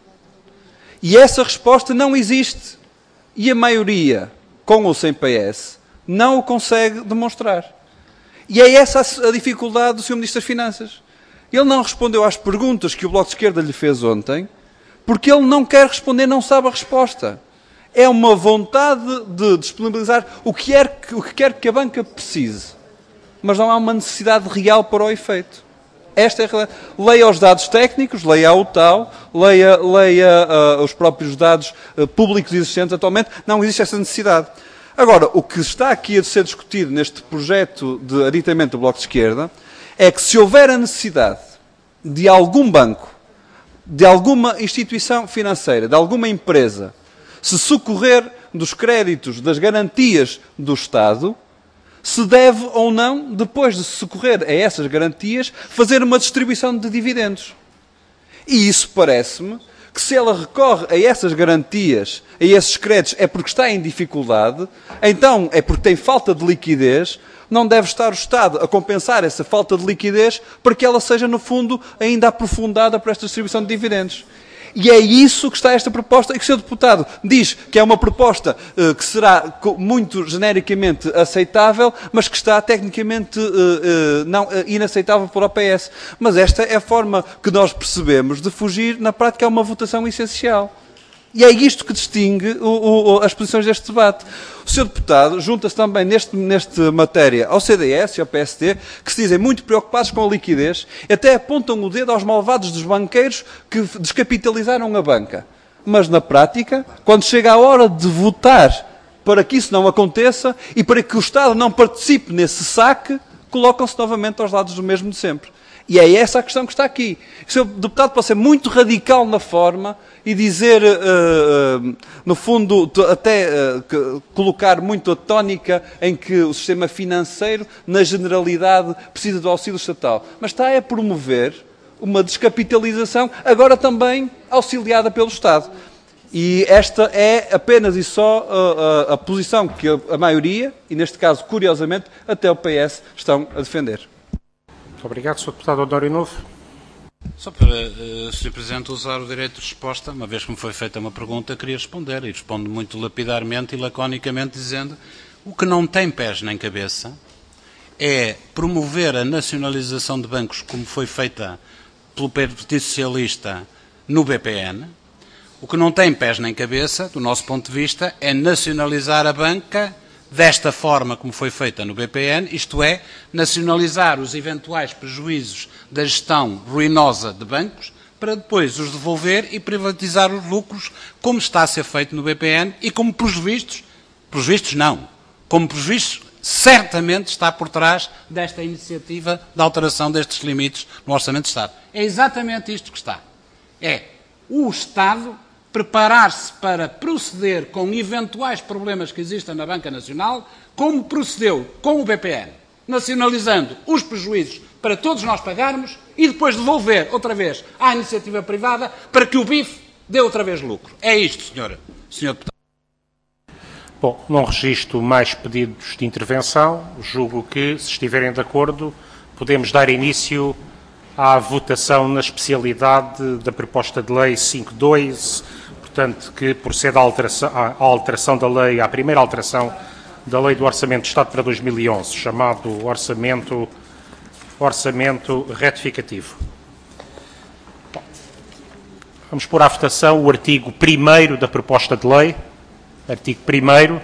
E essa resposta não existe. E a maioria, com ou sem P S, não o consegue demonstrar. E é essa a dificuldade do senhor Ministro das Finanças. Ele não respondeu às perguntas que o Bloco de Esquerda lhe fez ontem, porque ele não quer responder, não sabe a resposta. É uma vontade de disponibilizar o que quer, o que quer que a banca precise. Mas não há uma necessidade real para o efeito. Esta é a realidade. Leia os dados técnicos, leia a U T A U, leia, leia uh, os próprios dados uh, públicos existentes atualmente. Não existe essa necessidade. Agora, o que está aqui a ser discutido neste projeto de aditamento do Bloco de Esquerda é que se houver a necessidade de algum banco, de alguma instituição financeira, de alguma empresa, se socorrer dos créditos, das garantias do Estado, se deve ou não, depois de se socorrer a essas garantias, fazer uma distribuição de dividendos. E isso parece-me que se ela recorre a essas garantias, a esses créditos, é porque está em dificuldade, então é porque tem falta de liquidez, não deve estar o Estado a compensar essa falta de liquidez para que ela seja, no fundo, ainda aprofundada para esta distribuição de dividendos. E é isso que está esta proposta, e que o senhor Deputado diz que é uma proposta uh, que será muito genericamente aceitável, mas que está tecnicamente uh, uh, não, uh, inaceitável para o P S. Mas esta é a forma que nós percebemos de fugir, na prática, a uma votação essencial. E é isto que distingue o, o, as posições deste debate. O senhor Deputado junta-se também neste, neste matéria ao C D S e ao P S D, que se dizem muito preocupados com a liquidez, até apontam o dedo aos malvados dos banqueiros que descapitalizaram a banca. Mas, na prática, quando chega a hora de votar para que isso não aconteça e para que o Estado não participe nesse saque, colocam-se novamente aos lados do mesmo de sempre. E é essa a questão que está aqui. O senhor Deputado pode ser muito radical na forma e dizer, uh, uh, no fundo, até uh, que, colocar muito a tónica em que o sistema financeiro, na generalidade, precisa do auxílio estatal. Mas está a promover uma descapitalização, agora também auxiliada pelo Estado. E esta é apenas e só a, a, a posição que a, a maioria, e neste caso, curiosamente, até o P S, estão a defender. Muito obrigado, senhor Deputado Honório Novo. Só para, uh, senhor Presidente, usar o direito de resposta, uma vez que me foi feita uma pergunta, queria responder, e respondo muito lapidarmente e laconicamente, dizendo o que não tem pés nem cabeça é promover a nacionalização de bancos, como foi feita pelo Partido Socialista no B P N. O que não tem pés nem cabeça, do nosso ponto de vista, é nacionalizar a banca desta forma como foi feita no B P N, isto é, nacionalizar os eventuais prejuízos da gestão ruinosa de bancos para depois os devolver e privatizar os lucros, como está a ser feito no B P N e como, pelos vistos, pelos vistos não, como pelos vistos certamente está por trás desta iniciativa de alteração destes limites no Orçamento de Estado. É exatamente isto que está. É o Estado preparar-se para proceder com eventuais problemas que existam na Banca Nacional, como procedeu com o B P N, nacionalizando os prejuízos para todos nós pagarmos e depois devolver outra vez à iniciativa privada para que o B I F dê outra vez lucro. É isto, senhora, senhor Deputado. Bom, não registro mais pedidos de intervenção. Julgo que, se estiverem de acordo, podemos dar início à votação na especialidade da proposta de lei cinco ponto dois, portanto, que procede à alteração, à alteração da lei, à primeira alteração da Lei do Orçamento de Estado para dois mil e onze, chamado Orçamento, orçamento Retificativo. Bom, vamos pôr à votação o artigo primeiro da proposta de lei. Artigo primeiro.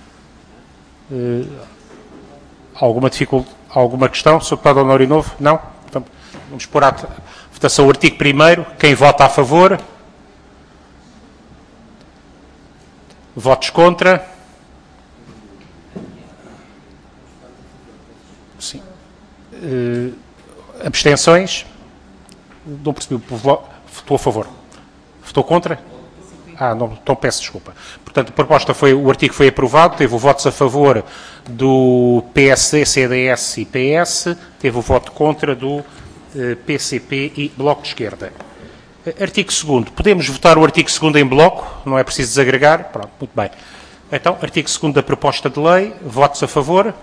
Uh, alguma dificuldade, alguma questão? senhor Deputado Honório Novo? Não? Então, vamos pôr à votação o artigo primeiro. Quem vota a favor? Votos contra? Sim. Uh, abstenções? Não percebi. Votou a favor? Votou contra? Ah, não, então peço desculpa. Portanto, a proposta foi, o artigo foi aprovado, teve o votos a favor do P S D, C D S e P S, teve o voto contra do uh, P C P e Bloco de Esquerda. Uh, artigo segundo. Podemos votar o artigo segundo em bloco, não é preciso desagregar. Pronto, muito bem. Então, artigo segundo da proposta de lei, votos a favor,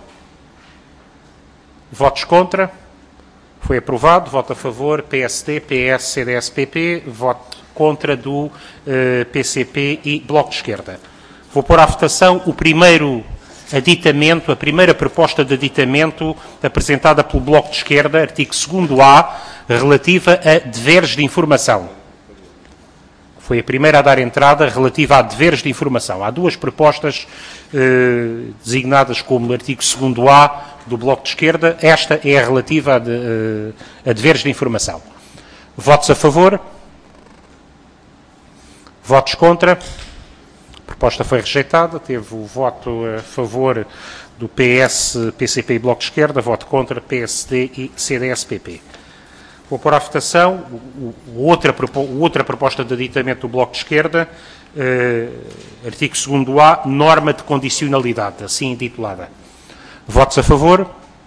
votos contra, foi aprovado, voto a favor, P S D, P S, C D S, P P, voto contra do uh, P C P e Bloco de Esquerda. Vou pôr à votação o primeiro aditamento, a primeira proposta de aditamento apresentada pelo Bloco de Esquerda, artigo segundo A, relativa a deveres de informação. Foi a primeira a dar entrada relativa a deveres de informação. Há duas propostas uh, designadas como artigo segundo A do Bloco de Esquerda. Esta é a relativa a, de, uh, a deveres de informação. Votos a favor? Votos contra? A proposta foi rejeitada. Teve o voto a favor do P S, P C P e Bloco de Esquerda, voto contra P S D e C D S P P. Vou pôr à votação o, o outra, outra proposta de aditamento do Bloco de Esquerda, eh, artigo segundo A, norma de condicionalidade, assim intitulada. Votos a favor?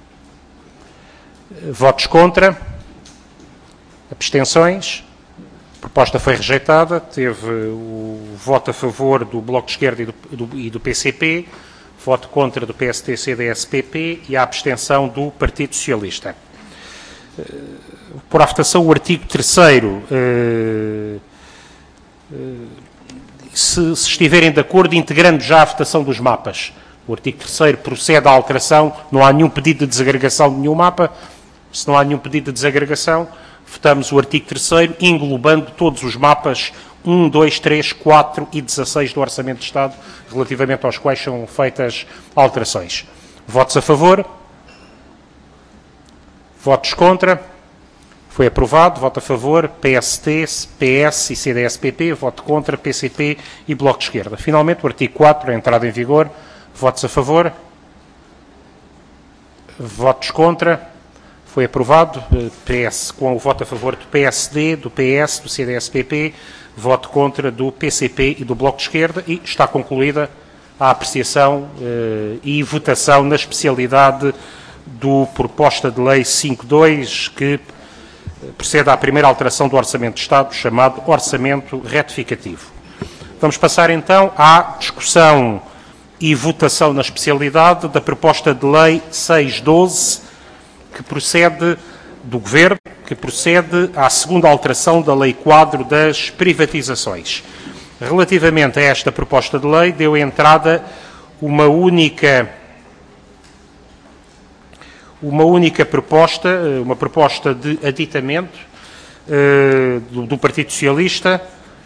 Votos contra? Abstenções? A proposta foi rejeitada, teve o voto a favor do Bloco de Esquerda e do, do, e do P C P, voto contra do P S D, C D S, P P e a abstenção do Partido Socialista. Por à votação o artigo terceiro. Se, se estiverem de acordo, integrando já a votação dos mapas. O artigo terceiro procede à alteração, não há nenhum pedido de desagregação de nenhum mapa. Se não há nenhum pedido de desagregação, votamos o artigo terceiro, englobando todos os mapas um, dois, três, quatro e dezasseis do Orçamento de Estado, relativamente aos quais são feitas alterações. Votos a favor? Votos contra? Foi aprovado. Voto a favor, P S D, P S e C D S P P. Voto contra, P C P e Bloco de Esquerda. Finalmente, o artigo quatro, a entrada em vigor. Votos a favor? Votos contra. Foi aprovado. P S, com o voto a favor do P S D, do P S, do C D S P P, voto contra do P C P e do Bloco de Esquerda, e está concluída a apreciação eh, e votação na especialidade do proposta de lei cinco dois, que procede à primeira alteração do Orçamento de Estado, chamado Orçamento Retificativo. Vamos passar então à discussão e votação na especialidade da proposta de lei seiscentos e doze, que procede do Governo, que procede à segunda alteração da Lei Quadro das Privatizações. Relativamente a esta proposta de lei, deu entrada uma única, uma única proposta, uma proposta de aditamento eh, do, do Partido Socialista.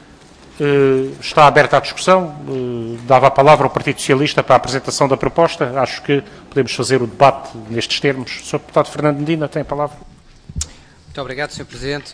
Eh, está aberta a discussão. Eh, dava a palavra ao Partido Socialista para a apresentação da proposta. Acho que podemos fazer o debate nestes termos. senhor Deputado Fernando Medina tem a palavra. Muito obrigado, senhor Presidente.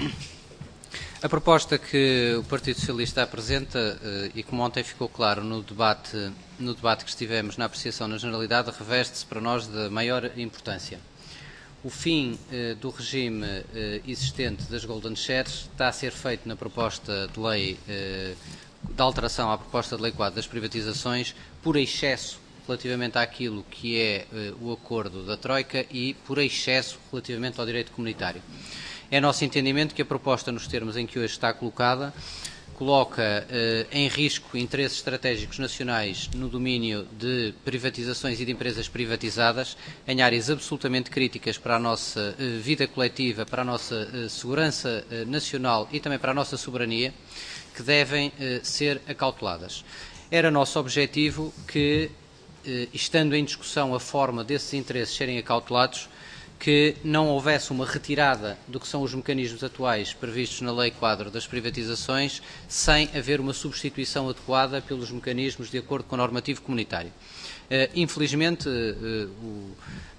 A proposta que o Partido Socialista apresenta, e como ontem ficou claro no debate, no debate que estivemos na apreciação na generalidade, reveste-se para nós de maior importância. O fim eh, do regime eh, existente das Golden Shares está a ser feito na proposta de lei eh, de alteração à proposta de lei quadro das privatizações por excesso relativamente àquilo que é eh, o acordo da Troika e por excesso relativamente ao direito comunitário. É nosso entendimento que a proposta, nos termos em que hoje está colocada, coloca eh, em risco interesses estratégicos nacionais no domínio de privatizações e de empresas privatizadas, em áreas absolutamente críticas para a nossa eh, vida coletiva, para a nossa eh, segurança eh, nacional e também para a nossa soberania, que devem eh, ser acauteladas. Era nosso objetivo que, eh, estando em discussão a forma desses interesses serem acautelados, que não houvesse uma retirada do que são os mecanismos atuais previstos na Lei Quadro das Privatizações, sem haver uma substituição adequada pelos mecanismos de acordo com o normativo comunitário. Uh, infelizmente, uh, uh,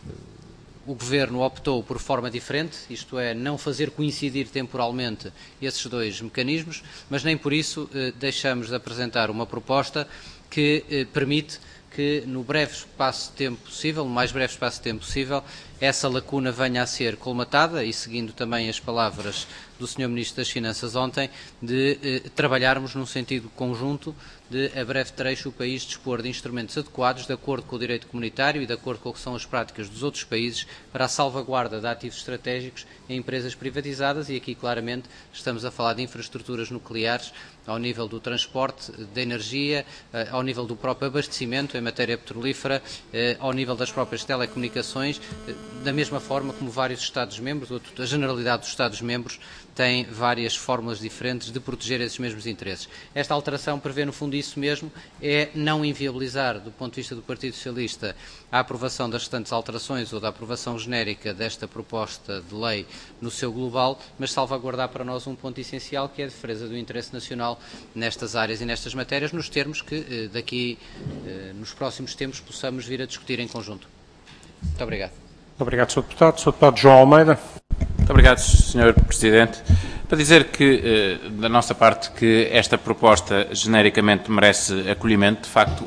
o, o Governo optou por forma diferente, isto é, não fazer coincidir temporalmente esses dois mecanismos, mas nem por isso uh, deixamos de apresentar uma proposta que uh, permite que no breve espaço de tempo possível, no mais breve espaço de tempo possível, essa lacuna venha a ser colmatada e, seguindo também as palavras do senhor Ministro das Finanças ontem, de eh, trabalharmos num sentido conjunto de, a breve trecho, o país dispor de instrumentos adequados, de acordo com o direito comunitário e de acordo com o que são as práticas dos outros países, para a salvaguarda de ativos estratégicos em empresas privatizadas, e aqui claramente estamos a falar de infraestruturas nucleares ao nível do transporte de energia, eh, ao nível do próprio abastecimento em matéria petrolífera, eh, ao nível das próprias telecomunicações, eh, da mesma forma como vários Estados-membros, ou a generalidade dos Estados-membros, tem várias fórmulas diferentes de proteger esses mesmos interesses. Esta alteração prevê, no fundo, isso mesmo, é não inviabilizar, do ponto de vista do Partido Socialista, a aprovação das restantes alterações ou da aprovação genérica desta proposta de lei no seu global, mas salvaguardar para nós um ponto essencial, que é a defesa do interesse nacional nestas áreas e nestas matérias, nos termos que daqui, nos próximos tempos, possamos vir a discutir em conjunto. Muito obrigado. Muito obrigado, senhor Deputado. senhor Deputado João Almeida. Muito obrigado, senhor Presidente. Para dizer que, da nossa parte, que esta proposta genericamente merece acolhimento. De facto,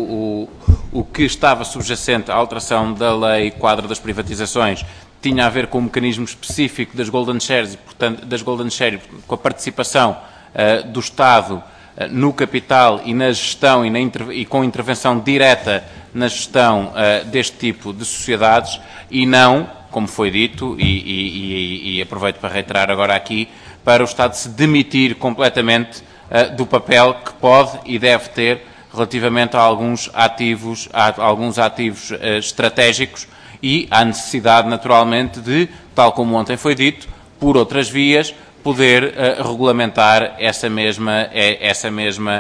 o, o, o que estava subjacente à alteração da Lei Quadro das Privatizações tinha a ver com um mecanismo específico das Golden Shares, e, portanto, das Golden Shares, com a participação uh, do Estado uh, no capital e na gestão e, na e com intervenção direta na gestão uh, deste tipo de sociedades, e não, como foi dito, e, e, e, e aproveito para reiterar agora aqui, para o Estado se demitir completamente uh, do papel que pode e deve ter relativamente a alguns ativos, a alguns ativos uh, estratégicos, e à necessidade, naturalmente, de, tal como ontem foi dito, por outras vias, poder uh, regulamentar essa mesma, essa mesma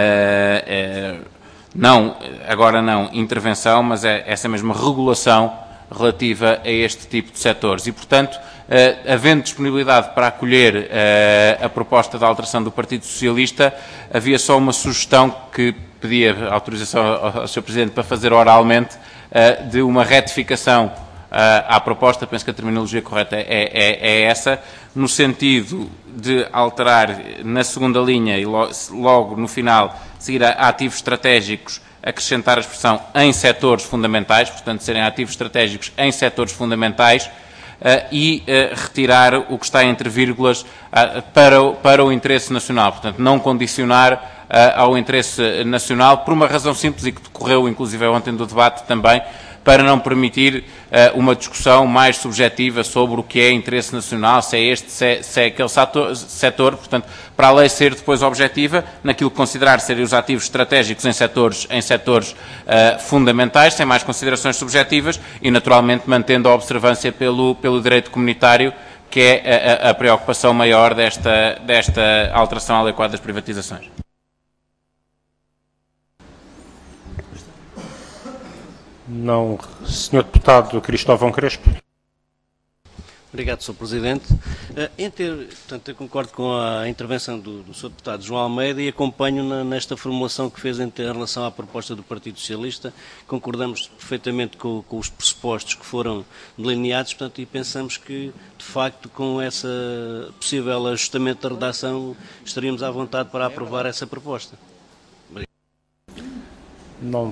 uh, uh, não, agora não intervenção, mas é essa mesma regulação relativa a este tipo de setores. E, portanto, uh, havendo disponibilidade para acolher uh, a proposta de alteração do Partido Socialista, havia só uma sugestão que pedia autorização ao, ao senhor Presidente para fazer oralmente, uh, de uma retificação uh, à proposta. Penso que a terminologia correta é, é, é essa, no sentido de alterar na segunda linha e logo, logo no final seguir a ativos estratégicos, acrescentar a expressão em setores fundamentais, portanto, serem ativos estratégicos em setores fundamentais, Uh, e uh, retirar o que está entre vírgulas uh, para, o, para o interesse nacional. Portanto, não condicionar uh, ao interesse nacional, por uma razão simples e que decorreu, inclusive, ontem do debate também, para não permitir uh, uma discussão mais subjetiva sobre o que é interesse nacional, se é este, se é, se é aquele setor, setor. Portanto, para a lei ser depois objetiva, naquilo que considerar serem os ativos estratégicos em setores, em setores uh, fundamentais, sem mais considerações subjetivas e, naturalmente, mantendo a observância pelo, pelo direito comunitário, que é a, a preocupação maior desta, desta alteração à Lei quadro das privatizações. Não, senhor Deputado Cristóvão Crespo. Obrigado, senhor Presidente. Uh, em ter, portanto, eu concordo com a intervenção do, do senhor Deputado João Almeida e acompanho na, nesta formulação que fez em, em relação à proposta do Partido Socialista. Concordamos perfeitamente com, com os pressupostos que foram delineados, portanto, e pensamos que, de facto, com esse possível ajustamento da redação, estaríamos à vontade para aprovar essa proposta. Obrigado. Não.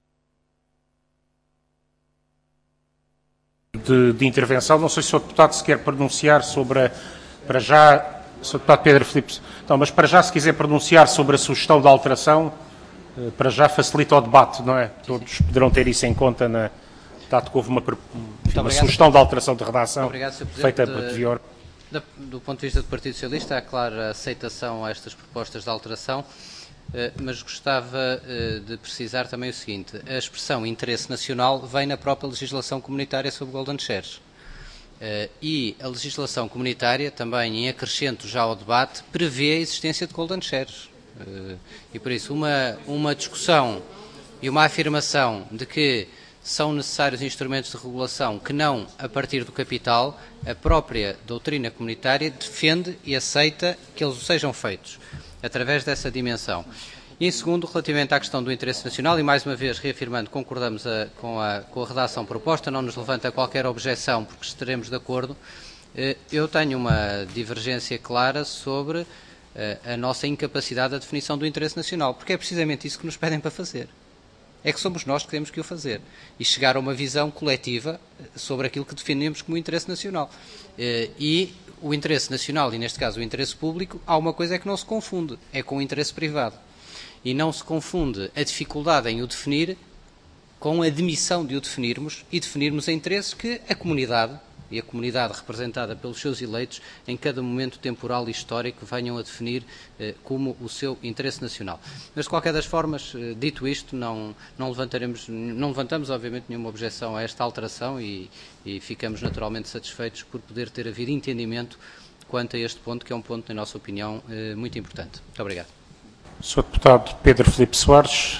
De, de intervenção, não sei se o senhor Deputado se quer pronunciar sobre a, para já, senhor Deputado Pedro Filipe, não, mas para já se quiser pronunciar sobre a sugestão de alteração, para já facilita o debate, não é? Todos poderão ter isso em conta, na, dado que houve uma, enfim, uma sugestão de alteração de redação obrigado, feita por Tevior. Do ponto de vista do Partido Socialista, há clara aceitação a estas propostas de alteração, mas gostava de precisar também o seguinte: a expressão interesse nacional vem na própria legislação comunitária sobre Golden Shares. E a legislação comunitária, também em acrescento já ao debate, prevê a existência de Golden Shares. E por isso uma, uma discussão e uma afirmação de que são necessários instrumentos de regulação que não a partir do capital, a própria doutrina comunitária defende e aceita que eles sejam feitos através dessa dimensão. E, em segundo, relativamente à questão do interesse nacional, e mais uma vez reafirmando, concordamos a, com, a, com a redação proposta, não nos levanta qualquer objeção, porque estaremos de acordo. Eu tenho uma divergência clara sobre a nossa incapacidade da definição do interesse nacional, porque é precisamente isso que nos pedem para fazer. É que somos nós que temos que o fazer e chegar a uma visão coletiva sobre aquilo que definimos como interesse nacional. E o interesse nacional, e neste caso o interesse público, há uma coisa é que não se confunde, é com o interesse privado. E não se confunde a dificuldade em o definir com a demissão de o definirmos e definirmos a interesses que a comunidade, e a comunidade representada pelos seus eleitos, em cada momento temporal e histórico, venham a definir eh, como o seu interesse nacional. Mas, de qualquer das formas, eh, dito isto, não, não, levantaremos, não levantamos, obviamente, nenhuma objeção a esta alteração e, e ficamos naturalmente satisfeitos por poder ter havido entendimento quanto a este ponto, que é um ponto, na nossa opinião, eh, muito importante. Muito obrigado. senhor Deputado Pedro Filipe Soares.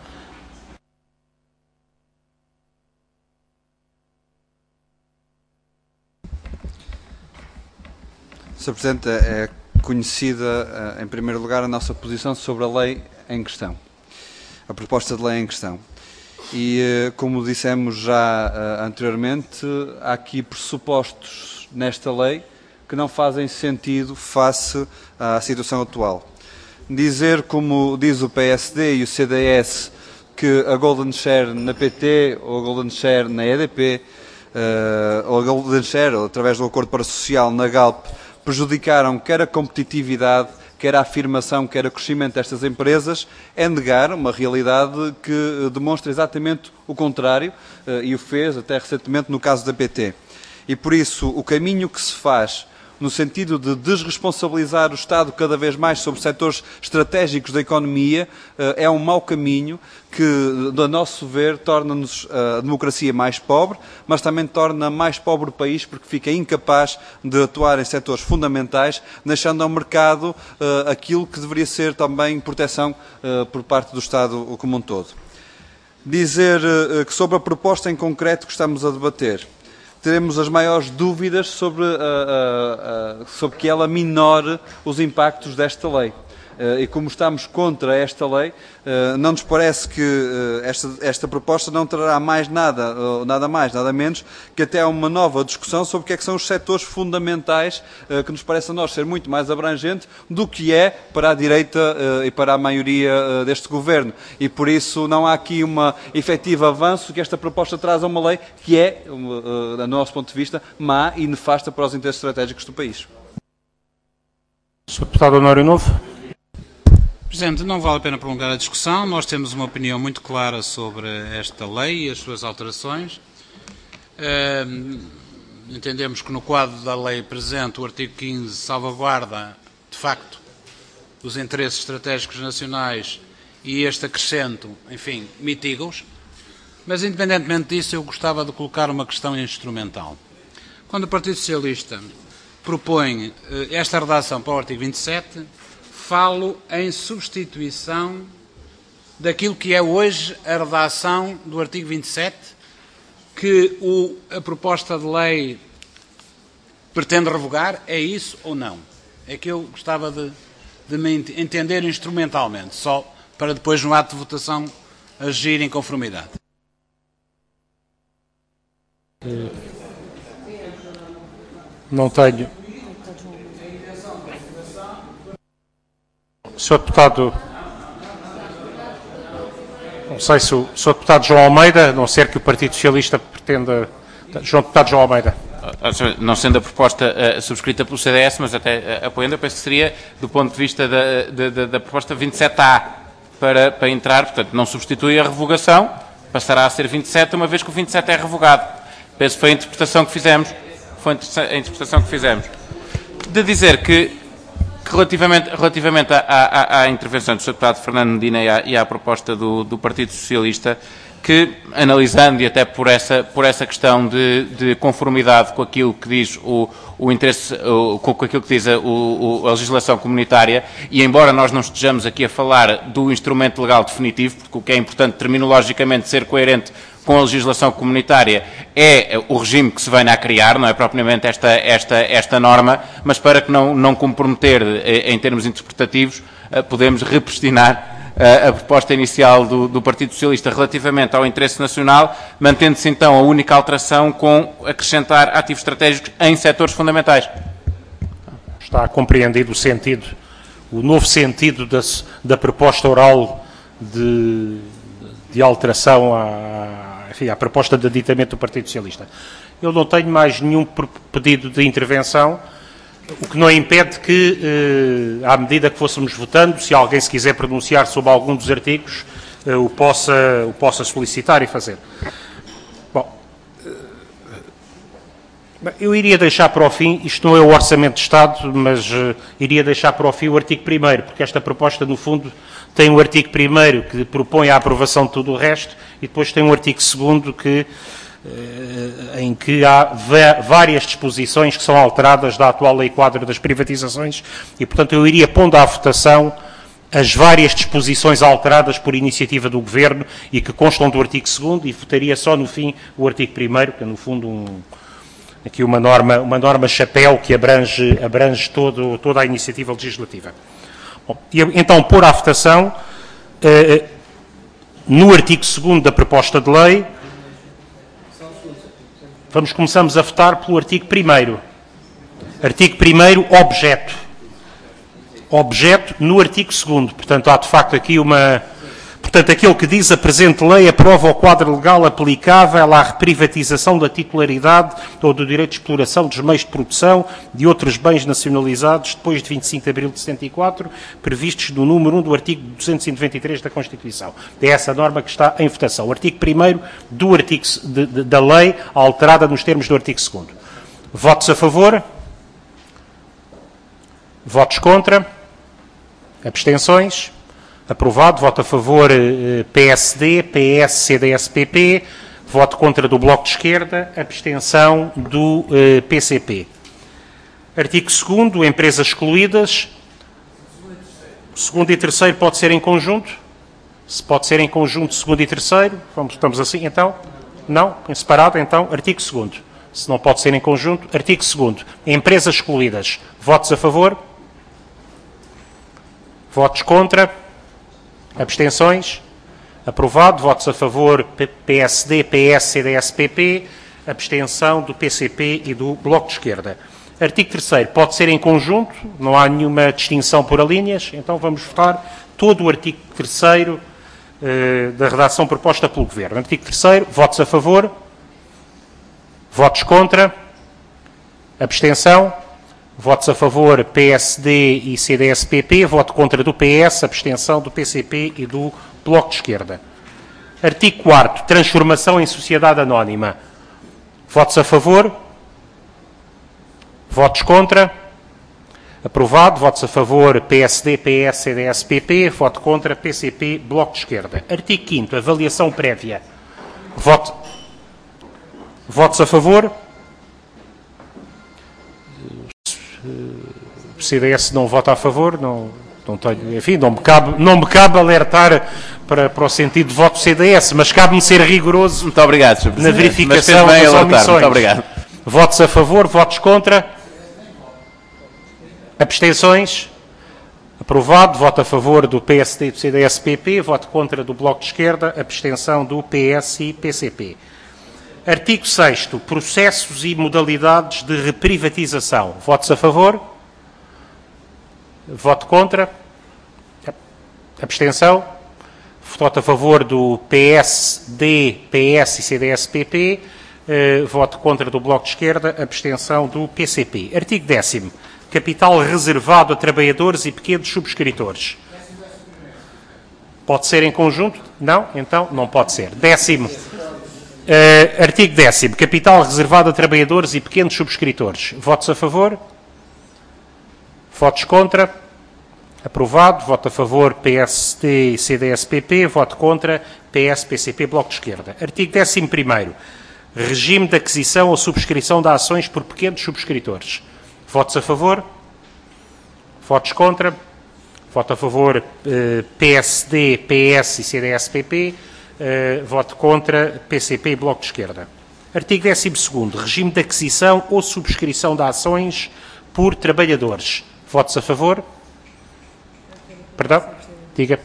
senhor Presidente, é conhecida, em primeiro lugar, a nossa posição sobre a lei em questão, a proposta de lei em questão. E, como dissemos já anteriormente, há aqui pressupostos nesta lei que não fazem sentido face à situação atual. Dizer, como diz o P S D e o C D S, que a Golden Share na P T ou a Golden Share na E D P, uh, ou a Golden Share, ou através do Acordo Parasocial na Galp, prejudicaram quer a competitividade, quer a afirmação, quer o crescimento destas empresas, é negar uma realidade que demonstra exatamente o contrário, uh, e o fez até recentemente no caso da P T. E por isso o caminho que se faz no sentido de desresponsabilizar o Estado cada vez mais sobre setores estratégicos da economia, é um mau caminho que, a nosso ver, torna-nos a democracia mais pobre, mas também torna mais pobre o país porque fica incapaz de atuar em setores fundamentais, deixando ao mercado uh, aquilo que deveria ser também proteção uh, por parte do Estado como um todo. Dizer uh, que sobre a proposta em concreto que estamos a debater, teremos as maiores dúvidas sobre, uh, uh, uh, sobre que ela minore os impactos desta lei. e como estamos contra esta lei, não nos parece que esta, esta proposta não trará mais nada, nada mais, nada menos, que até uma nova discussão sobre o que é que são os setores fundamentais, que nos parece a nós ser muito mais abrangente do que é para a direita e para a maioria deste Governo. E por isso não há aqui uma efetiva avanço que esta proposta traz a uma lei que é, do nosso ponto de vista, má e nefasta para os interesses estratégicos do país. senhor Deputado Honório Novo. Presidente, não vale a pena prolongar a discussão. Nós temos uma opinião muito clara sobre esta lei e as suas alterações. Uh, entendemos que no quadro da lei presente o artigo quinze salvaguarda, de facto, os interesses estratégicos nacionais e este acrescento, enfim, mitiga-os. Mas, independentemente disso, eu gostava de colocar uma questão instrumental. Quando o Partido Socialista propõe esta redação para o artigo vinte e sete, falo em substituição daquilo que é hoje a redação do artigo vinte e sete, que o, a proposta de lei pretende revogar. É isso ou não? É que eu gostava de, de me entender instrumentalmente, só para depois, no ato de votação, agir em conformidade. Não tenho. senhor Deputado, não sei se o senhor Deputado João Almeida, a não ser que o Partido Socialista pretenda... senhor Deputado João Almeida. Não sendo a proposta uh, subscrita pelo C D S, mas até uh, apoiando, eu penso que seria, do ponto de vista da, da, da, da proposta vinte e sete A, para, para entrar, portanto, não substitui a revogação, passará a ser vinte e sete, uma vez que o vinte e sete é revogado. Penso que foi a interpretação que fizemos. Foi a interpretação que fizemos. De dizer que, que relativamente, relativamente à, à, à intervenção do senhor Deputado Fernando Medina e à, e à proposta do, do Partido Socialista, que, analisando e até por essa, por essa questão de, de conformidade com aquilo que diz o, o interesse, o, com aquilo que diz a, o, a legislação comunitária, e embora nós não estejamos aqui a falar do instrumento legal definitivo, porque o que é importante terminologicamente ser coerente com a legislação comunitária é o regime que se vem a criar, não é propriamente esta, esta, esta norma, mas para que não, não comprometer em termos interpretativos, podemos repristinar a proposta inicial do, do Partido Socialista relativamente ao interesse nacional, mantendo-se então a única alteração com acrescentar ativos estratégicos em setores fundamentais. Está compreendido o sentido, o novo sentido da, da proposta oral de, de alteração à, enfim, à proposta de aditamento do Partido Socialista. Eu não tenho mais nenhum pedido de intervenção, o que não impede que, eh, à medida que fôssemos votando, se alguém se quiser pronunciar sobre algum dos artigos, eh, o, possa, o possa solicitar e fazer. Bom, eh, eu iria deixar para o fim, isto não é o Orçamento de Estado, mas eh, iria deixar para o fim o artigo primeiro, porque esta proposta, no fundo, tem um artigo primeiro que propõe a aprovação de tudo o resto, e depois tem um artigo segundo que... em que há várias disposições que são alteradas da atual Lei Quadro das Privatizações e, portanto, eu iria pondo à votação as várias disposições alteradas por iniciativa do Governo e que constam do artigo segundo e votaria só no fim o artigo primeiro, que é, no fundo, um, aqui uma norma, uma norma chapéu que abrange, abrange todo, toda a iniciativa legislativa. Bom, e, então, pôr à votação, eh, no artigo segundo da proposta de lei. Vamos, começamos a votar pelo artigo primeiro. Artigo primeiro, objeto. Objeto no artigo segundo. Portanto, há de facto aqui uma... Portanto, aquele que diz a presente lei aprova o quadro legal aplicável à reprivatização da titularidade ou do direito de exploração dos meios de produção de outros bens nacionalizados depois de vinte e cinco de abril de setenta e quatro, previstos no número um do artigo duzentos e noventa e três da Constituição. É essa norma que está em votação. O artigo primeiro do artigo de, de, da lei, alterada nos termos do artigo segundo. Votos a favor? Votos contra? Abstenções? Aprovado. Voto a favor P S D, P S, C D S, P P. Voto contra do Bloco de Esquerda. Abstenção do eh, P C P. Artigo segundo, empresas excluídas. Segundo e terceiro pode ser em conjunto? Se pode ser em conjunto, segundo e terceiro. Vamos, estamos assim, então? Não? Em separado, então? Artigo segundo. Se não pode ser em conjunto, artigo segundo. Empresas excluídas. Votos a favor? Votos contra? Abstenções? Aprovado. Votos a favor? P S D, P S, C D S, P P. Abstenção do P C P e do Bloco de Esquerda. Artigo terceiro. Pode ser em conjunto, não há nenhuma distinção por alíneas, então vamos votar todo o artigo terceiro eh, da redação proposta pelo Governo. Artigo terceiro. Votos a favor? Votos contra? Abstenção? Votos a favor P S D e C D S P P, voto contra do P S, abstenção do P C P e do Bloco de Esquerda. Artigo quarto. Transformação em sociedade anónima. Votos a favor? Votos contra? Aprovado. Votos a favor P S D, P S, C D S P P, voto contra P C P, Bloco de Esquerda. Artigo quinto. Avaliação prévia. Voto... Votos a favor? O C D S não vota a favor, não, não tenho, enfim, não me cabe, não me cabe alertar para, para o sentido de voto do C D S, mas cabe-me ser rigoroso. Muito obrigado, senhor na verificação das omissões. Muito obrigado. Votos a favor, votos contra? Abstenções? Aprovado. Voto a favor do P S D e do C D S P P, voto contra do Bloco de Esquerda, abstenção do P S e P C P. Artigo sexto. Processos e modalidades de reprivatização. Votos a favor? Voto contra? Abstenção? Voto a favor do P S D, P S e C D S P P. Eh, voto contra do Bloco de Esquerda. Abstenção do P C P. Artigo décimo. Capital reservado a trabalhadores e pequenos subscritores. Pode ser em conjunto? Não? Então, não pode ser. Décimo. Uh, artigo décimo. Capital reservado a trabalhadores e pequenos subscritores. Votos a favor? Votos contra? Aprovado. Voto a favor P S D e C D S P P. Voto contra P S, P C P, Bloco de Esquerda. Artigo décimo primeiro. Regime de aquisição ou subscrição de ações por pequenos subscritores. Votos a favor? Votos contra? Voto a favor uh, P S D, P S e C D S P P. Uh, voto contra P C P e Bloco de Esquerda. Artigo décimo segundo. Regime de aquisição ou subscrição de ações por trabalhadores. Votos a favor? Perdão? Diga.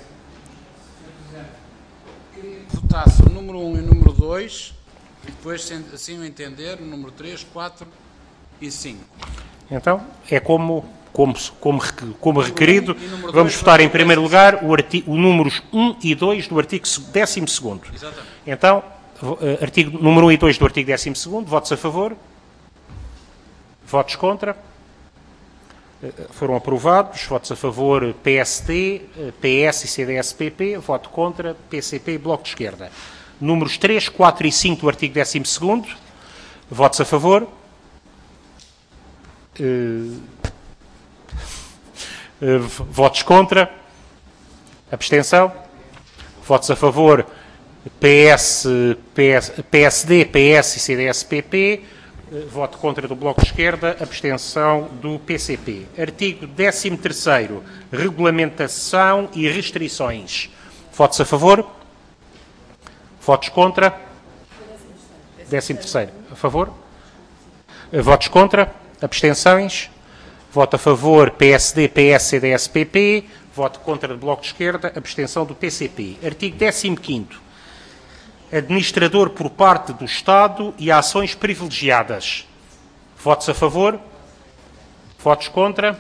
Votasse o número um e o número dois, e depois, se assim o entender, o número três, quatro e cinco. Então, é como, como, como, como requerido. Vamos votar em primeiro lugar o, artigo, o números um e dois do artigo décimo segundo. Exatamente. Então, artigo, número um e dois do artigo décimo segundo. Votos a favor? Votos contra? Foram aprovados. Votos a favor P S D, P S e C D S P P. Voto contra P C P e Bloco de Esquerda. Números três, quatro e cinco do artigo décimo segundo. Votos a favor? Uh, uh, votos contra? Abstenção? Votos a favor P S, P S, P S D, P S e C D S P P. Uh, voto contra do Bloco de Esquerda. Abstenção do P C P. Artigo décimo terceiro. Regulamentação e restrições. Votos a favor? Votos contra? décimo terceiro. A favor? Uh, votos contra? Abstenções? Voto a favor P S D, P S, C D S P P. Voto contra do Bloco de Esquerda. Abstenção do P C P. Artigo décimo quinto. Administrador por parte do Estado e ações privilegiadas. Votos a favor? Votos contra?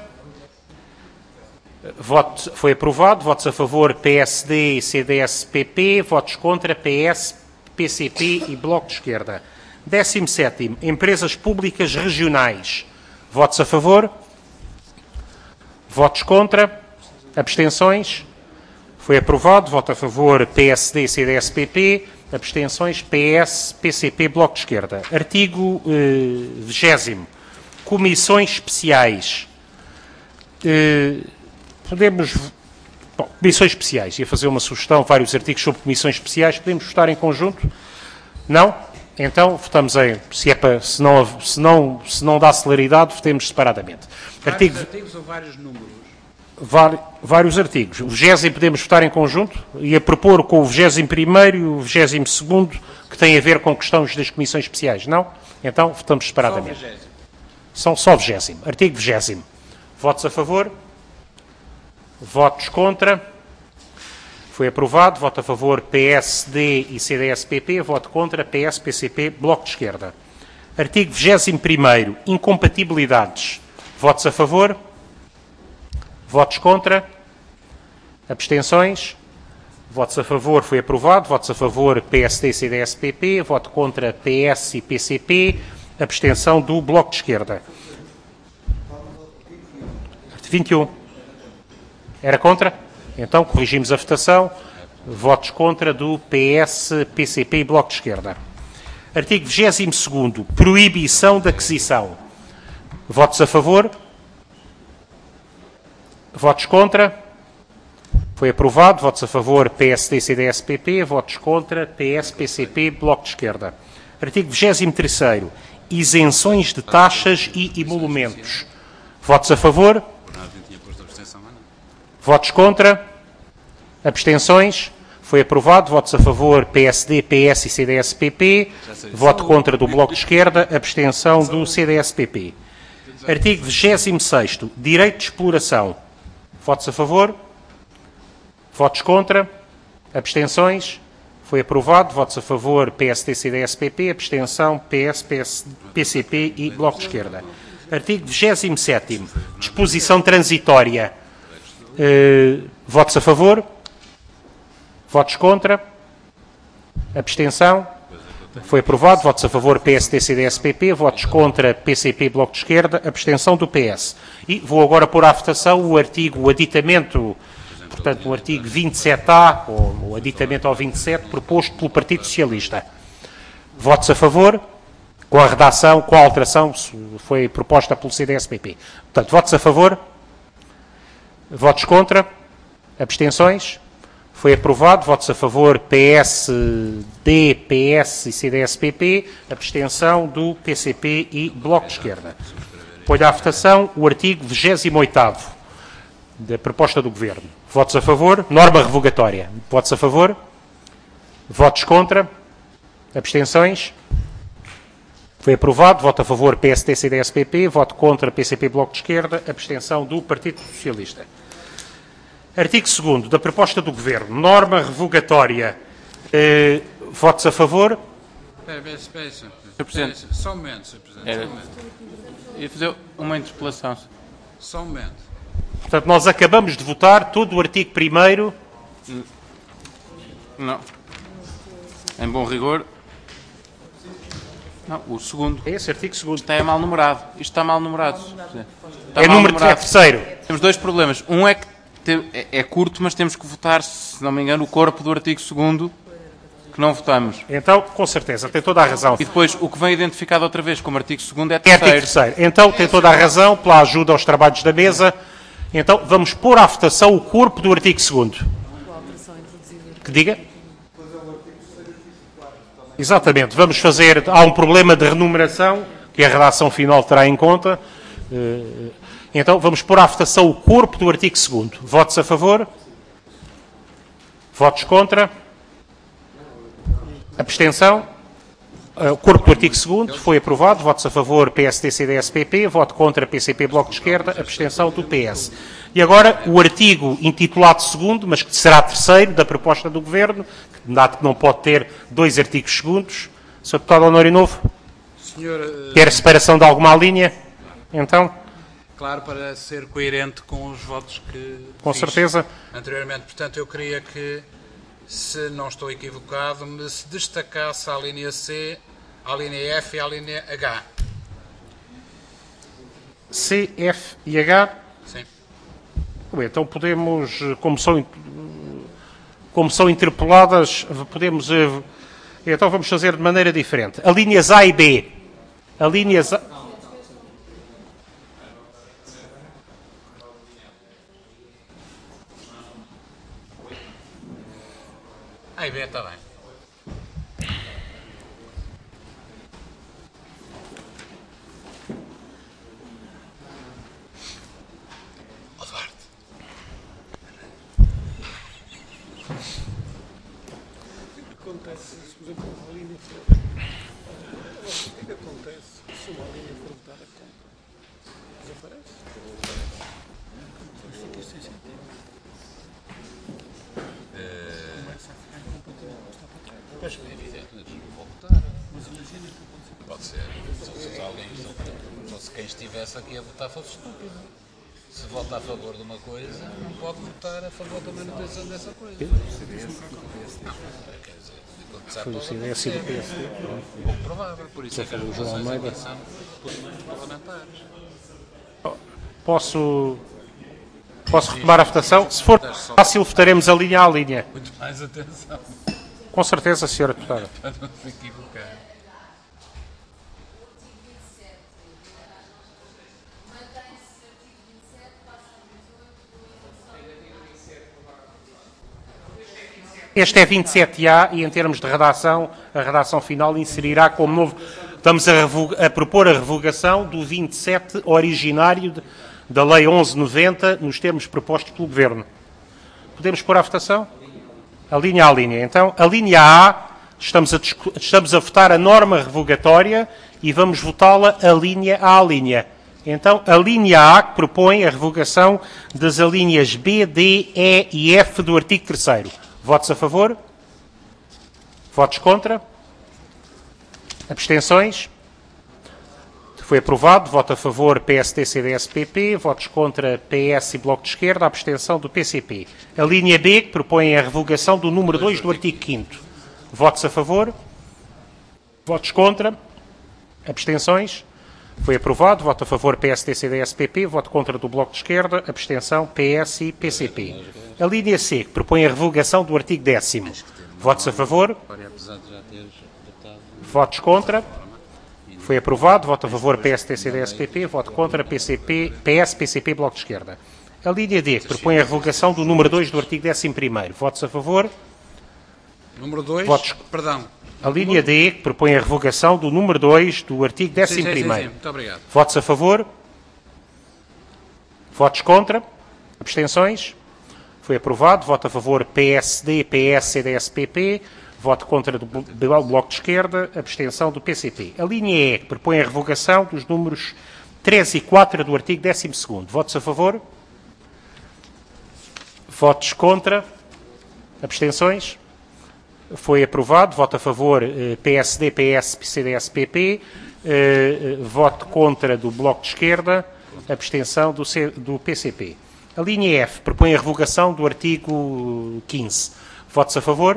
Voto, foi aprovado. Votos a favor P S D e C D S P P. Votos contra P S, P C P e Bloco de Esquerda. décimo sétimo. Empresas públicas regionais. Votos a favor? Votos contra? Abstenções? Foi aprovado. Voto a favor P S D e C D S P P. Abstenções P S, P C P, Bloco de Esquerda. Artigo vigésimo. Comissões especiais. Eh, podemos... Bom, comissões especiais. Ia fazer uma sugestão, vários artigos sobre comissões especiais. Podemos votar em conjunto? Não? Então, votamos em... Se, é para, se, não, se, não, se não dá celeridade, votemos separadamente. Vários Artigo, artigos ou vários números? var, vários artigos. O vigésimo podemos votar em conjunto. Ia propor com o vigésimo primeiro e o vigésimo segundo, que tem a ver com questões das comissões especiais. Não? Então, votamos separadamente. Só o vigésimo. São só vigésimo. Artigo vigésimo. Votos a favor? Votos contra? Foi aprovado. Voto a favor P S D e C D S P P. Voto contra P S, P C P, Bloco de Esquerda. Artigo vigésimo primeiro. Incompatibilidades. Votos a favor? Votos contra? Abstenções? Votos a favor foi aprovado. Votos a favor P S D e C D S P P. Voto contra P S e P C P. Abstenção do Bloco de Esquerda. vinte e um. Era contra? Então, corrigimos a votação. Votos contra do P S, P C P e Bloco de Esquerda. Artigo vigésimo segundo. Proibição de aquisição. Votos a favor? Votos contra? Foi aprovado. Votos a favor P S D, C D S P P. Votos contra P S, P C P, Bloco de Esquerda. Artigo vigésimo terceiro. Isenções de taxas e emolumentos. Votos a favor? Votos contra? Abstenções? Foi aprovado. Votos a favor P S D, P S e C D S P P. Voto contra do Bloco de Esquerda. Abstenção do C D S P P. Artigo vigésimo sexto. Direito de exploração. Votos a favor? Votos contra? Abstenções? Foi aprovado. Votos a favor P S D, C D S P P. Abstenção P S, P S, P C P e Bloco de Esquerda. Artigo vigésimo sétimo. Disposição transitória. Uh, votos a favor? Votos contra? Abstenção? Foi aprovado. Votos a favor P S D, C D S P P. Votos contra P C P, Bloco de Esquerda. Abstenção do P S. E vou agora pôr à votação o artigo, o aditamento, portanto, o artigo vinte e sete A, ou o aditamento ao vinte e sete, proposto pelo Partido Socialista. Votos a favor? Com a redação, com a alteração, foi proposta pelo C D S P P. Portanto, votos a favor? Votos contra? Abstenções? Foi aprovado. Votos a favor P S D, P S e C D S P P. Abstenção do P C P e Bloco de Esquerda. Ponho à votação o artigo vigésimo oitavo da proposta do Governo. Votos a favor? Norma revogatória. Votos a favor? Votos contra? Abstenções? Foi aprovado. Voto a favor P S D, C D S P P. Voto contra P C P, Bloco de Esquerda. Abstenção do Partido Socialista. Artigo segundo da proposta do Governo. Norma revogatória. Eh, votos a favor? Espera, espera, senhor Presidente. Só um momento, senhor Presidente. Era- Só um momento. Ia fazer uma interpelação. Só um momento. Portanto, nós acabamos de votar todo o artigo primeiro. Não. Em bom rigor. Não, o segundo. É esse artigo segundo. Isto é mal numerado. Isto está mal numerado. Presidente. Está É mal número é numerado. terceiro. Temos dois problemas. Um é que te- é, é curto, mas temos que votar, se não me engano, o corpo do artigo segundo, que não votamos. Então, com certeza, tem toda a razão. E depois, o que vem identificado outra vez como artigo segundo é É artigo terceiro. terceiro. Então, tem toda a razão, pela ajuda aos trabalhos da mesa. Então, vamos pôr à votação o corpo do artigo segundo. Que diga? Exatamente. Vamos fazer... Há um problema de renumeração, que a redação final terá em conta. Eh, Então, vamos pôr à votação o corpo do artigo segundo. Votos a favor? Votos contra? Abstenção? O corpo do artigo segundo foi aprovado. Votos a favor P S D, C D S P P. Voto contra P C P, Bloco de Esquerda. Abstenção do P S. E agora o artigo intitulado segundo, mas que será terceiro da proposta do Governo, dado que não pode ter dois artigos segundos. senhor Deputado Honório Novo, Senhor, eh, quer separação de alguma linha? Então, claro, para ser coerente com os votos que com fiz certeza. anteriormente. Portanto, eu queria que, se não estou equivocado, me se destacasse a linha C, a linha F e a linha H. C, F e H. Sim. Bem, então podemos, como são, como são interpeladas, podemos... eh, Então vamos fazer de maneira diferente. A linhas A e B. A linhas A... A e B está bem. Ó Duarte. Pois é evidente, vou votar. Pode ser. Se alguém, se quem estivesse aqui a votar fosse estúpido. Se vota a favor de uma coisa, não pode votar a favor da manutenção dessa coisa. Quer dizer, Foi o C D S e do P S D. pouco provável, por isso é que as votações aqui são parlamentares. Posso, posso retomar a votação? Se for fácil, votaremos a linha a linha. Muito mais atenção, Com certeza, senhora Deputada. para não se equivocar. Este é vinte e sete A e, em termos de redação, a redação final inserirá como novo... Estamos a, revoga, a propor a revogação do vinte e sete originário de, da Lei onze noventa, nos termos propostos pelo Governo. Podemos pôr à votação? A linha a linha. Então, a linha A, estamos a, estamos a votar a norma revogatória e vamos votá-la a linha a linha. Então, a linha A, que propõe a revogação das alíneas B, D, E e F do artigo terceiro. Votos a favor? Votos contra? Abstenções? Foi aprovado. Voto a favor P S D, C D S, P P. Votos contra P S e Bloco de Esquerda. Abstenção do P C P. A linha B, que propõe a revogação do número dois do artigo quinto. Votos a favor? Votos contra? Abstenções? Foi aprovado. Voto a favor P S D, C D S, P P. Voto contra do Bloco de Esquerda. Abstenção P S e P C P. A linha C, que propõe a revogação do artigo décimo. Votos a favor? Votos contra? Foi aprovado. Voto a favor P S D, C D S, P P. Voto contra P C P, P S, P C P, Bloco de Esquerda. A linha D, que propõe a revogação do número dois do artigo décimo primeiro. Votos a favor? Número dois? Votos... Perdão. A linha D, que propõe a revogação do número dois do artigo décimo primeiro. Sim, sim, sim. Muito obrigado. Votos a favor? Votos contra? Abstenções? Foi aprovado. Voto a favor P S D, P S, C D S, P P. Voto contra do Bloco de Esquerda. Abstenção do P C P. A linha E, que propõe a revogação dos números três e quatro do artigo décimo segundo. Votos a favor? Votos contra? Abstenções? Foi aprovado. Voto a favor eh, P S D, P S, C D S, P P. Eh, voto contra do Bloco de Esquerda. Abstenção do, C, do P C P. A linha F propõe a revogação do artigo quinze. Votos a favor?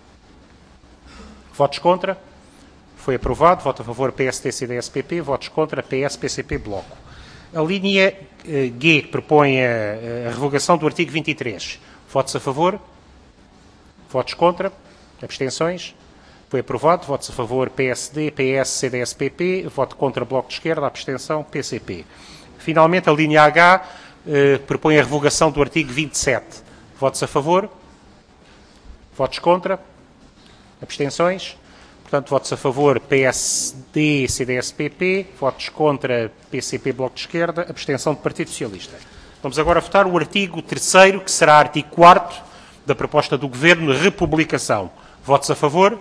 Votos contra? Foi aprovado. Voto a favor P S D, C D S, P P. Votos contra P S, P C P, Bloco. A linha eh, G propõe a, a revogação do artigo vinte e três. Votos a favor? Votos contra? Abstenções? Foi aprovado. Votos a favor P S D, P S, C D S, P P. Voto contra Bloco de Esquerda. Abstenção P C P. Finalmente, a linha H eh, propõe a revogação do artigo vinte e sete. Votos a favor? Votos contra? Abstenções? Portanto, votos a favor P S D, C D S, P P. Votos contra P C P, Bloco de Esquerda. Abstenção do Partido Socialista. Vamos agora votar o artigo terceiro, que será artigo quarto da proposta do Governo, republicação. Votos a favor?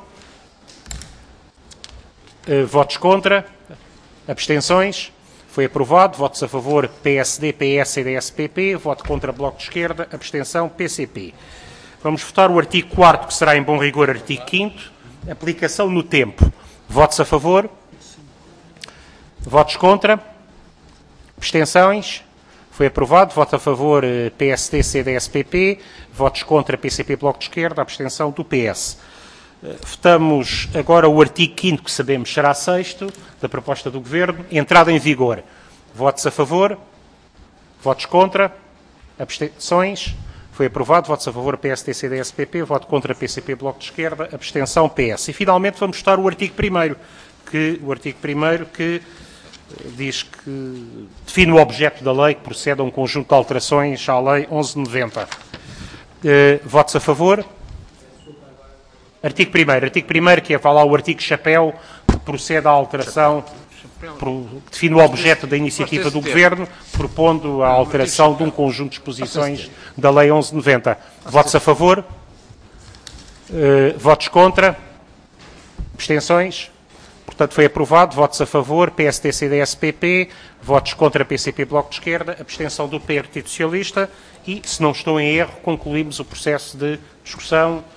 Uh, votos contra? Abstenções? Foi aprovado. Votos a favor P S D, P S, C D S, P P. Voto contra Bloco de Esquerda. Abstenção P C P. Vamos votar o artigo quarto, que será em bom rigor artigo quinto. Aplicação no tempo. Votos a favor? Votos contra? Abstenções? Foi aprovado. Voto a favor P S D, C D S, P P. Votos contra P C P, Bloco de Esquerda. Abstenção do P S. Votamos agora o artigo quinto, que sabemos será sexto, da proposta do Governo. Entrada em vigor. Votos a favor? Votos contra? Abstenções? Foi aprovado. Votos a favor P S D, C D S, P P. Voto contra P C P, Bloco de Esquerda. Abstenção P S. E finalmente vamos votar o artigo primeiro, que o artigo primeiro que diz que define o objeto da lei, que procede a um conjunto de alterações à lei onze noventa. Uh, votos a favor? Artigo primeiro. Artigo primeiro, que é falar o artigo chapéu, que procede à alteração, que define o objeto da iniciativa do Governo, propondo a alteração de um conjunto de disposições da lei onze noventa. Votos a favor? Uh, votos contra? Abstenções? Portanto, foi aprovado. Votos a favor, P S D, C D S, P P. Votos contra P C P, Bloco de Esquerda. Abstenção do Partido Socialista. E, se não estou em erro, concluímos o processo de discussão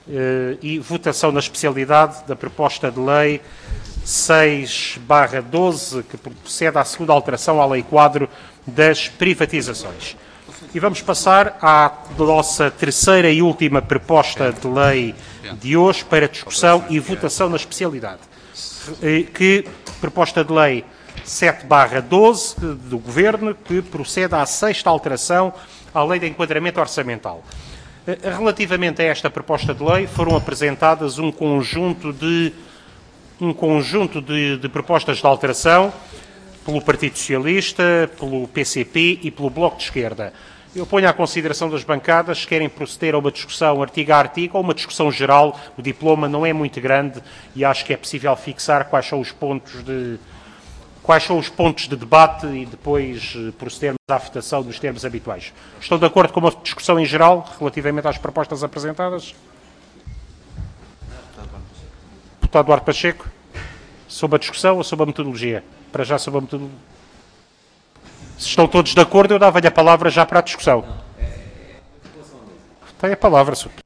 eh, e votação na especialidade da proposta de lei seis barra doze, que procede à segunda alteração à Lei Quadro das Privatizações. E vamos passar à nossa terceira e última proposta de lei de hoje para discussão e votação na especialidade, que proposta de lei sete barra doze do Governo, que procede à sexta alteração à Lei de Enquadramento Orçamental. Relativamente a esta proposta de lei, foram apresentadas um conjunto de, um conjunto de, de propostas de alteração pelo Partido Socialista, pelo P C P e pelo Bloco de Esquerda. Eu ponho à consideração das bancadas se querem proceder a uma discussão artigo a artigo ou uma discussão geral. O diploma não é muito grande e acho que é possível fixar quais são os pontos de, quais são os pontos de debate e depois procedermos à votação nos termos habituais. Estão de acordo com uma discussão em geral relativamente às propostas apresentadas? Deputado Duarte Pacheco, sobre a discussão ou sobre a metodologia? Para já sobre a metodologia. Se estão todos de acordo, eu dava-lhe a palavra já para a discussão. Tem a palavra, senhor.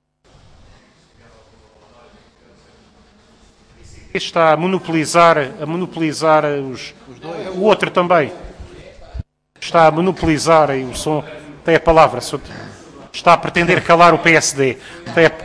Está a monopolizar, a monopolizar os, o outro também. Está a monopolizar o som. Tem a palavra, senhor. Está a pretender calar o P S D. Tem a...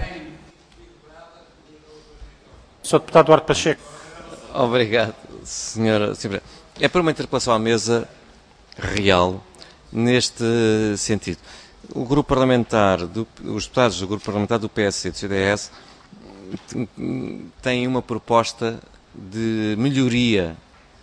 senhor Deputado Duarte Pacheco. Obrigado, senhora. É por uma interpelação à mesa real neste sentido. O grupo parlamentar, do, os deputados do grupo parlamentar do P S e do C D S têm uma proposta de melhoria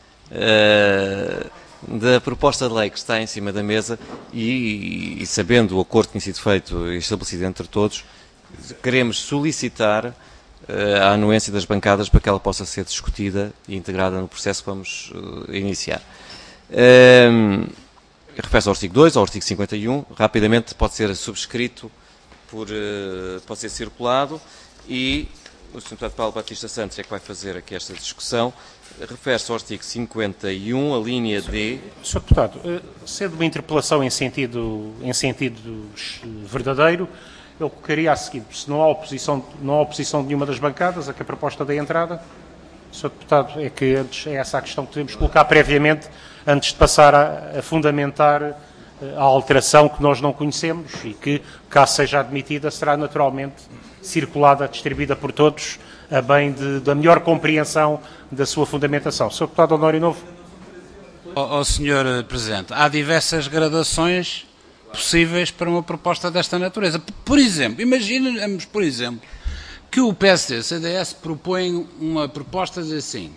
uh, da proposta de lei que está em cima da mesa e, e sabendo o acordo que tem sido feito e estabelecido entre todos, queremos solicitar uh, a anuência das bancadas para que ela possa ser discutida e integrada no processo que vamos uh, iniciar. Um, refere-se ao artigo dois, ao artigo cinquenta e um, rapidamente pode ser subscrito, por, uh, pode ser circulado e o senhor Deputado Paulo Batista Santos é que vai fazer aqui esta discussão. Refere-se ao artigo cinquenta e um, a linha D. senhor Deputado, sendo uma interpelação em sentido, em sentido verdadeiro, eu colocaria a seguir, se não há oposição, não há oposição de nenhuma das bancadas a que a proposta dê entrada, senhor Deputado, é que antes é essa a questão que devemos colocar previamente, antes de passar a, a fundamentar a alteração que nós não conhecemos e que, caso seja admitida, será naturalmente circulada, distribuída por todos, a bem de, da melhor compreensão da sua fundamentação. senhor Deputado Honório Novo. Ó oh, oh, senhor Presidente, há diversas gradações possíveis para uma proposta desta natureza. Por exemplo, imaginemos, por exemplo, que o P S D e o C D S propõem uma proposta de assim: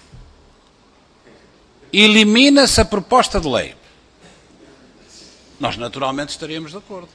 elimina-se a proposta de lei. Nós naturalmente estaríamos de acordo.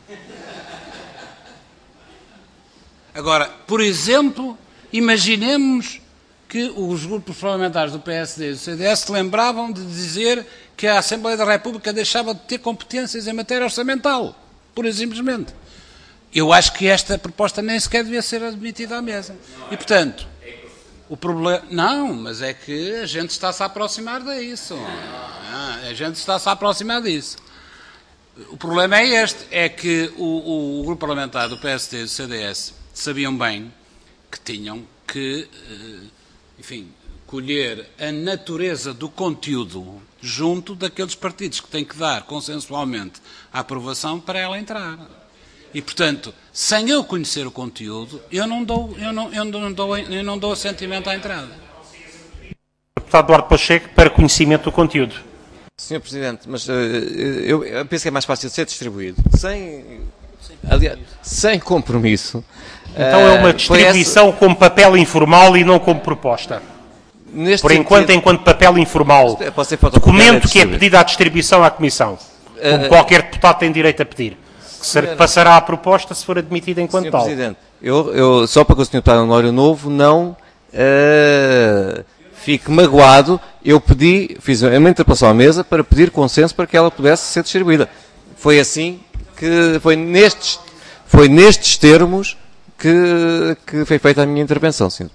Agora, por exemplo, imaginemos que os grupos parlamentares do P S D e do C D S se lembravam de dizer que a Assembleia da República deixava de ter competências em matéria orçamental, pura e simplesmente. Eu acho que esta proposta nem sequer devia ser admitida à mesa. E, portanto, o problema... Não, mas é que a gente está-se a aproximar disso. A gente está-se a aproximar disso. O problema é este, é que o, o, o grupo parlamentar do P S D e do C D S sabiam bem que tinham que, enfim, colher a natureza do conteúdo junto daqueles partidos que têm que dar consensualmente a aprovação para ela entrar. E, portanto, sem eu conhecer o conteúdo, eu não dou, eu não, eu não dou, eu não dou assentimento à entrada. Deputado Duarte Pacheco, para conhecimento do conteúdo. senhor Presidente, mas uh, eu, eu penso que é mais fácil de ser distribuído sem, aliás, sem compromisso. Então é uma distribuição uh, como papel informal e não como proposta. Por enquanto, sentido, enquanto papel informal. Documento que é pedido à distribuição à Comissão. Como uh, qualquer deputado tem direito a pedir. Que senhora, passará à proposta se for admitida enquanto tal. senhor Presidente, eu, eu, só para que o senhor Deputado Honório Novo não uh, fique magoado, eu pedi, fiz uma interpelação à mesa para pedir consenso para que ela pudesse ser distribuída. Foi assim que, foi nestes, foi nestes termos que, que foi feita a minha intervenção, senhor.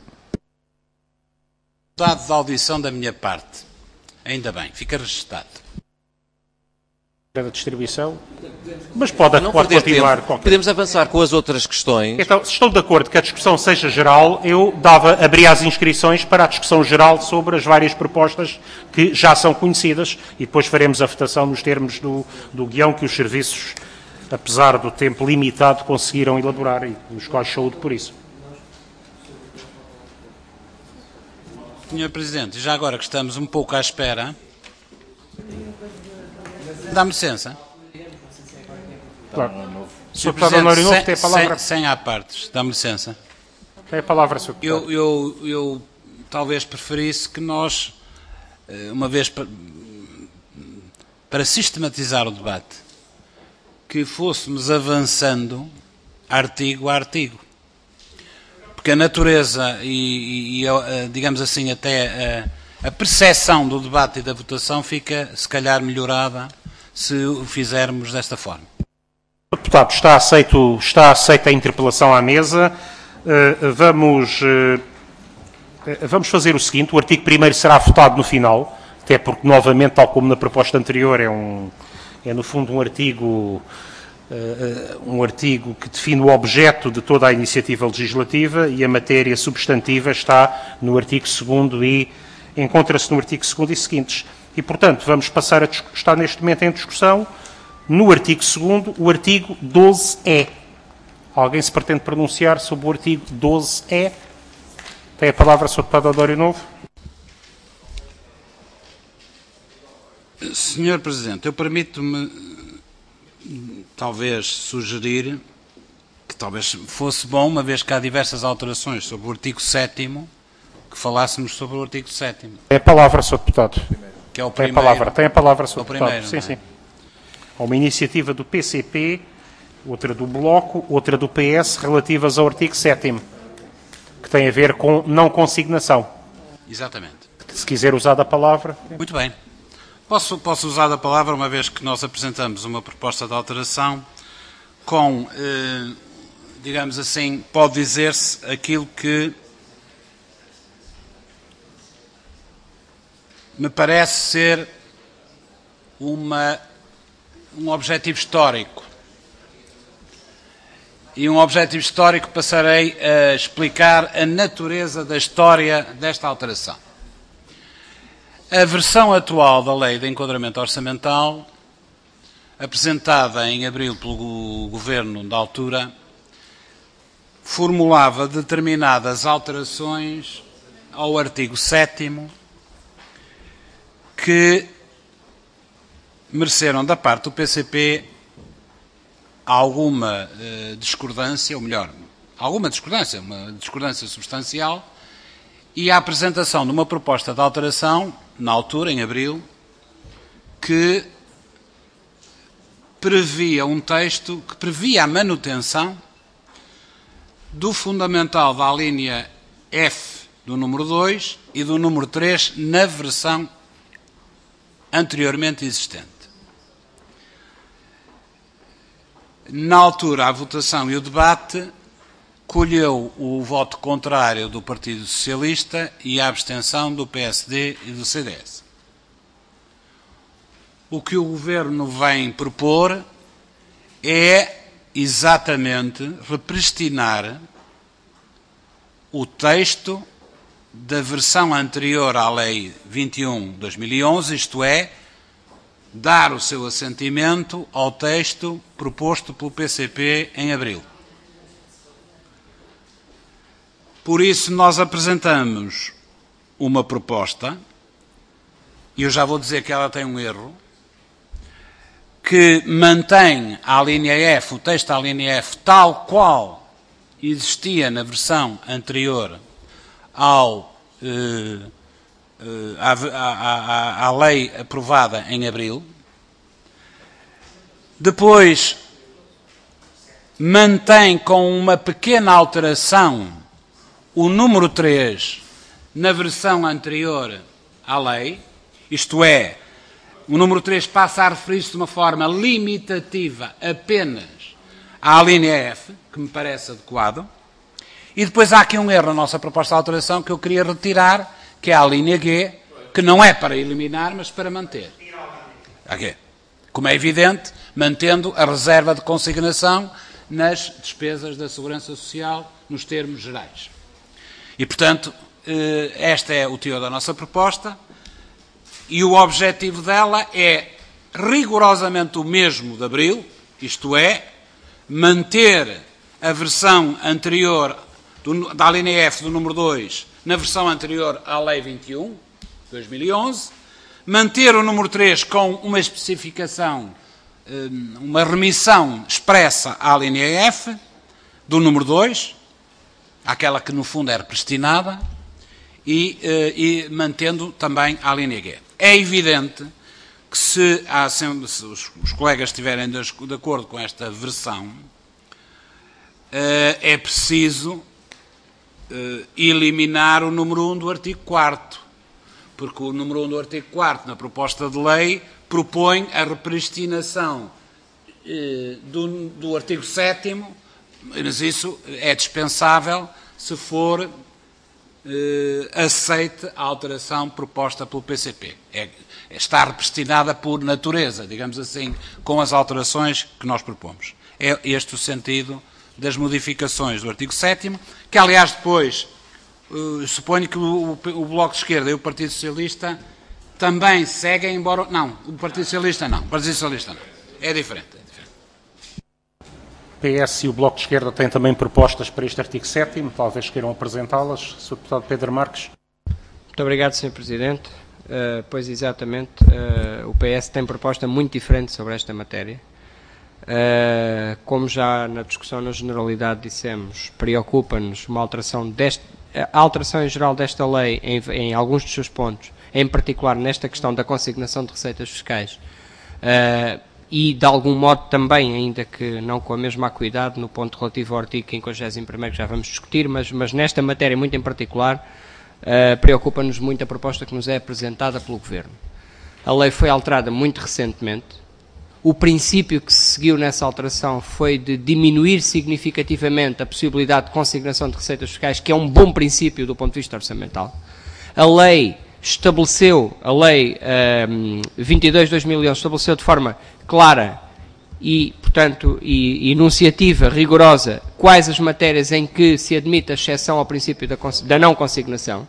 Dado de audição da minha parte. Ainda bem, fica registado. Da distribuição. Mas pode, não pode continuar. Tempo, podemos avançar com as outras questões. Então, se estou de acordo que a discussão seja geral, eu dava, abria as inscrições para a discussão geral sobre as várias propostas que já são conhecidas e depois faremos a votação nos termos do, do guião que os serviços, apesar do tempo limitado, conseguiram elaborar e os quais saúde por isso. senhor Presidente, já agora que estamos um pouco à espera, dá-me licença. Claro. senhor Deputado Honório Novo tem a sem, palavra. sem, sem à parte, dá-me licença. Tem a palavra, senhor Eu, eu, eu talvez preferisse que nós, uma vez para, para sistematizar o debate, que fôssemos avançando artigo a artigo. Porque a natureza e, e, e digamos assim, até a, a percepção do debate e da votação fica, se calhar, melhorada se o fizermos desta forma. Deputado, está, aceito, está aceita a interpelação à mesa. Uh, vamos, uh, vamos fazer o seguinte, o artigo primeiro será votado no final, até porque, novamente, tal como na proposta anterior, é, um, é no fundo um artigo, uh, um artigo que define o objeto de toda a iniciativa legislativa e a matéria substantiva está no artigo segundo e encontra-se no artigo segundo e seguintes. E, portanto, vamos passar a está neste momento em discussão no artigo segundo, o artigo doze E. Alguém se pretende pronunciar sobre o artigo doze E? Tem a palavra o senhor Deputado Honório Novo. senhor Presidente, eu permito-me talvez sugerir que talvez fosse bom, uma vez que há diversas alterações sobre o artigo sétimo, que falássemos sobre o artigo sétimo. Tem a palavra, senhor Deputado. Que é o tem primeiro. a palavra, tem a palavra, senhor o Deputado. primeiro, Sim, é? sim. Há uma iniciativa do P C P, outra do Bloco, outra do P S, relativas ao artigo sétimo, que tem a ver com não consignação. Exatamente. Se quiser usar da palavra. Muito bem. Posso, posso usar a palavra, uma vez que nós apresentamos uma proposta de alteração com, eh, digamos assim, pode dizer-se aquilo que me parece ser uma, um objetivo histórico. E um objetivo histórico passarei a explicar a natureza da história desta alteração. A versão atual da Lei de Enquadramento Orçamental, apresentada em abril pelo Governo da altura, formulava determinadas alterações ao artigo sétimo que mereceram da parte do P C P alguma eh, discordância, ou melhor, alguma discordância, uma discordância substancial, e a apresentação de uma proposta de alteração, na altura, em abril, que previa um texto que previa a manutenção do fundamental da linha F do número dois e do número três na versão anteriormente existente. Na altura, a votação e o debate colheu o voto contrário do Partido Socialista e a abstenção do P S D e do C D S. O que o Governo vem propor é exatamente repristinar o texto da versão anterior à Lei vinte e um de dois mil e onze, isto é, dar o seu assentimento ao texto proposto pelo P C P em abril. Por isso, nós apresentamos uma proposta, e eu já vou dizer que ela tem um erro, que mantém a linha F, o texto da linha F, tal qual existia na versão anterior ao, eh, eh, à, à, à lei aprovada em abril. Depois, mantém com uma pequena alteração o número três na versão anterior à lei, isto é, o número três passa a referir-se de uma forma limitativa apenas à linha F, que me parece adequado, e depois há aqui um erro na nossa proposta de alteração que eu queria retirar, que é a linha G, que não é para eliminar, mas para manter. Aqui. Como é evidente, mantendo a reserva de consignação nas despesas da Segurança Social, nos termos gerais. E, portanto, este é o teor da nossa proposta, e o objetivo dela é rigorosamente o mesmo de abril, isto é, manter a versão anterior do, da linha F do número dois na versão anterior à Lei vinte e um, de dois mil e onze, manter o número três com uma especificação, uma remissão expressa à linha F do número dois, aquela que no fundo era prestinada, e, e mantendo também a linha G. É evidente que se, há sempre, se os, os colegas estiverem de, de acordo com esta versão, é preciso eliminar o número um do artigo quarto, porque o número um do artigo quarto na proposta de lei propõe a repristinação do, do artigo sétimo, mas isso é dispensável se for eh, aceite a alteração proposta pelo P C P. É, está repristinada por natureza, digamos assim, com as alterações que nós propomos. É este o sentido das modificações do artigo sétimo, que aliás depois, eh, suponho que o, o Bloco de Esquerda e o Partido Socialista também seguem, embora... Não, o Partido Socialista não, o Partido Socialista não. É diferente. O P S e o Bloco de Esquerda têm também propostas para este artigo sétimo, talvez queiram apresentá-las. senhor Deputado Pedro Marques. Muito obrigado, senhor Presidente. Uh, pois exatamente, uh, o P S tem proposta muito diferente sobre esta matéria. Uh, como já na discussão na generalidade dissemos, preocupa-nos uma alteração, deste, a alteração em geral desta lei em, em alguns dos seus pontos, em particular nesta questão da consignação de receitas fiscais, uh, e de algum modo também, ainda que não com a mesma acuidade, no ponto relativo ao artigo quinquagésimo primeiro que já vamos discutir, mas, mas nesta matéria muito em particular, uh, preocupa-nos muito a proposta que nos é apresentada pelo Governo. A lei foi alterada muito recentemente. O princípio que se seguiu nessa alteração foi de diminuir significativamente a possibilidade de consignação de receitas fiscais, que é um bom princípio do ponto de vista orçamental. A lei estabeleceu, a lei um, vinte e dois de dois mil e onze estabeleceu de forma clara e, portanto, e, enunciativa, rigorosa, quais as matérias em que se admite a exceção ao princípio da, da não consignação.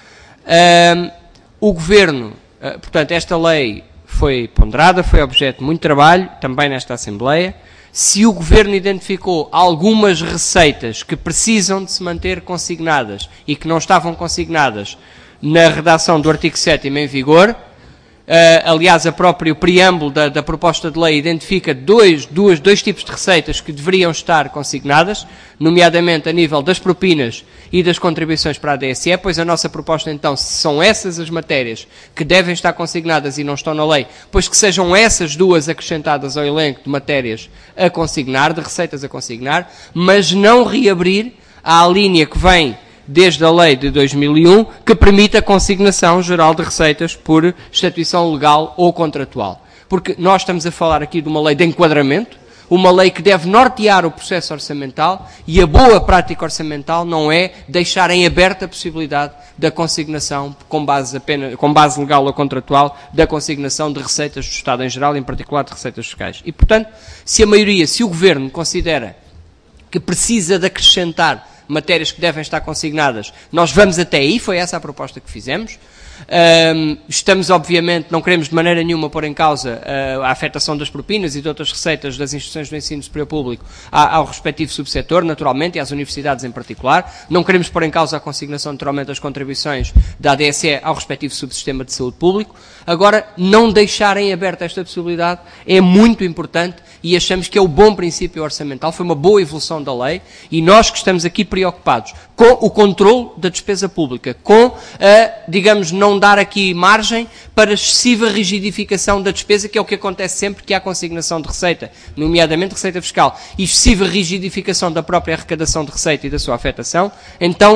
Um, o Governo, uh, portanto, esta lei foi ponderada, foi objeto de muito trabalho, também nesta Assembleia. Se o Governo identificou algumas receitas que precisam de se manter consignadas e que não estavam consignadas na redação do artigo sétimo em vigor, uh, aliás, a próprio preâmbulo da, da proposta de lei identifica dois, duas, dois tipos de receitas que deveriam estar consignadas, nomeadamente a nível das propinas e das contribuições para a D S E, pois a nossa proposta então, se são essas as matérias que devem estar consignadas e não estão na lei, pois que sejam essas duas acrescentadas ao elenco de matérias a consignar, de receitas a consignar, mas não reabrir à linha que vem desde a lei de dois mil e um, que permite a consignação geral de receitas por instituição legal ou contratual. Porque nós estamos a falar aqui de uma lei de enquadramento, uma lei que deve nortear o processo orçamental, e a boa prática orçamental não é deixar em aberta a possibilidade da consignação, com base, apenas, com base legal ou contratual, da consignação de receitas do Estado em geral, em particular de receitas fiscais. E, portanto, se a maioria, se o Governo considera que precisa de acrescentar matérias que devem estar consignadas, nós vamos até aí, foi essa a proposta que fizemos. Um, estamos, obviamente, não queremos de maneira nenhuma pôr em causa uh, a afetação das propinas e de outras receitas das instituições do ensino superior público ao respectivo subsetor, naturalmente, e às universidades em particular. Não queremos pôr em causa a consignação, naturalmente, das contribuições da A D S E ao respectivo subsistema de saúde público. Agora, não deixarem aberta esta possibilidade é muito importante e achamos que é o bom princípio orçamental, foi uma boa evolução da lei, e nós que estamos aqui preocupados com o controle da despesa pública, com a, digamos, não dar aqui margem para excessiva rigidificação da despesa, que é o que acontece sempre que há consignação de receita, nomeadamente receita fiscal, e excessiva rigidificação da própria arrecadação de receita e da sua afetação. Então,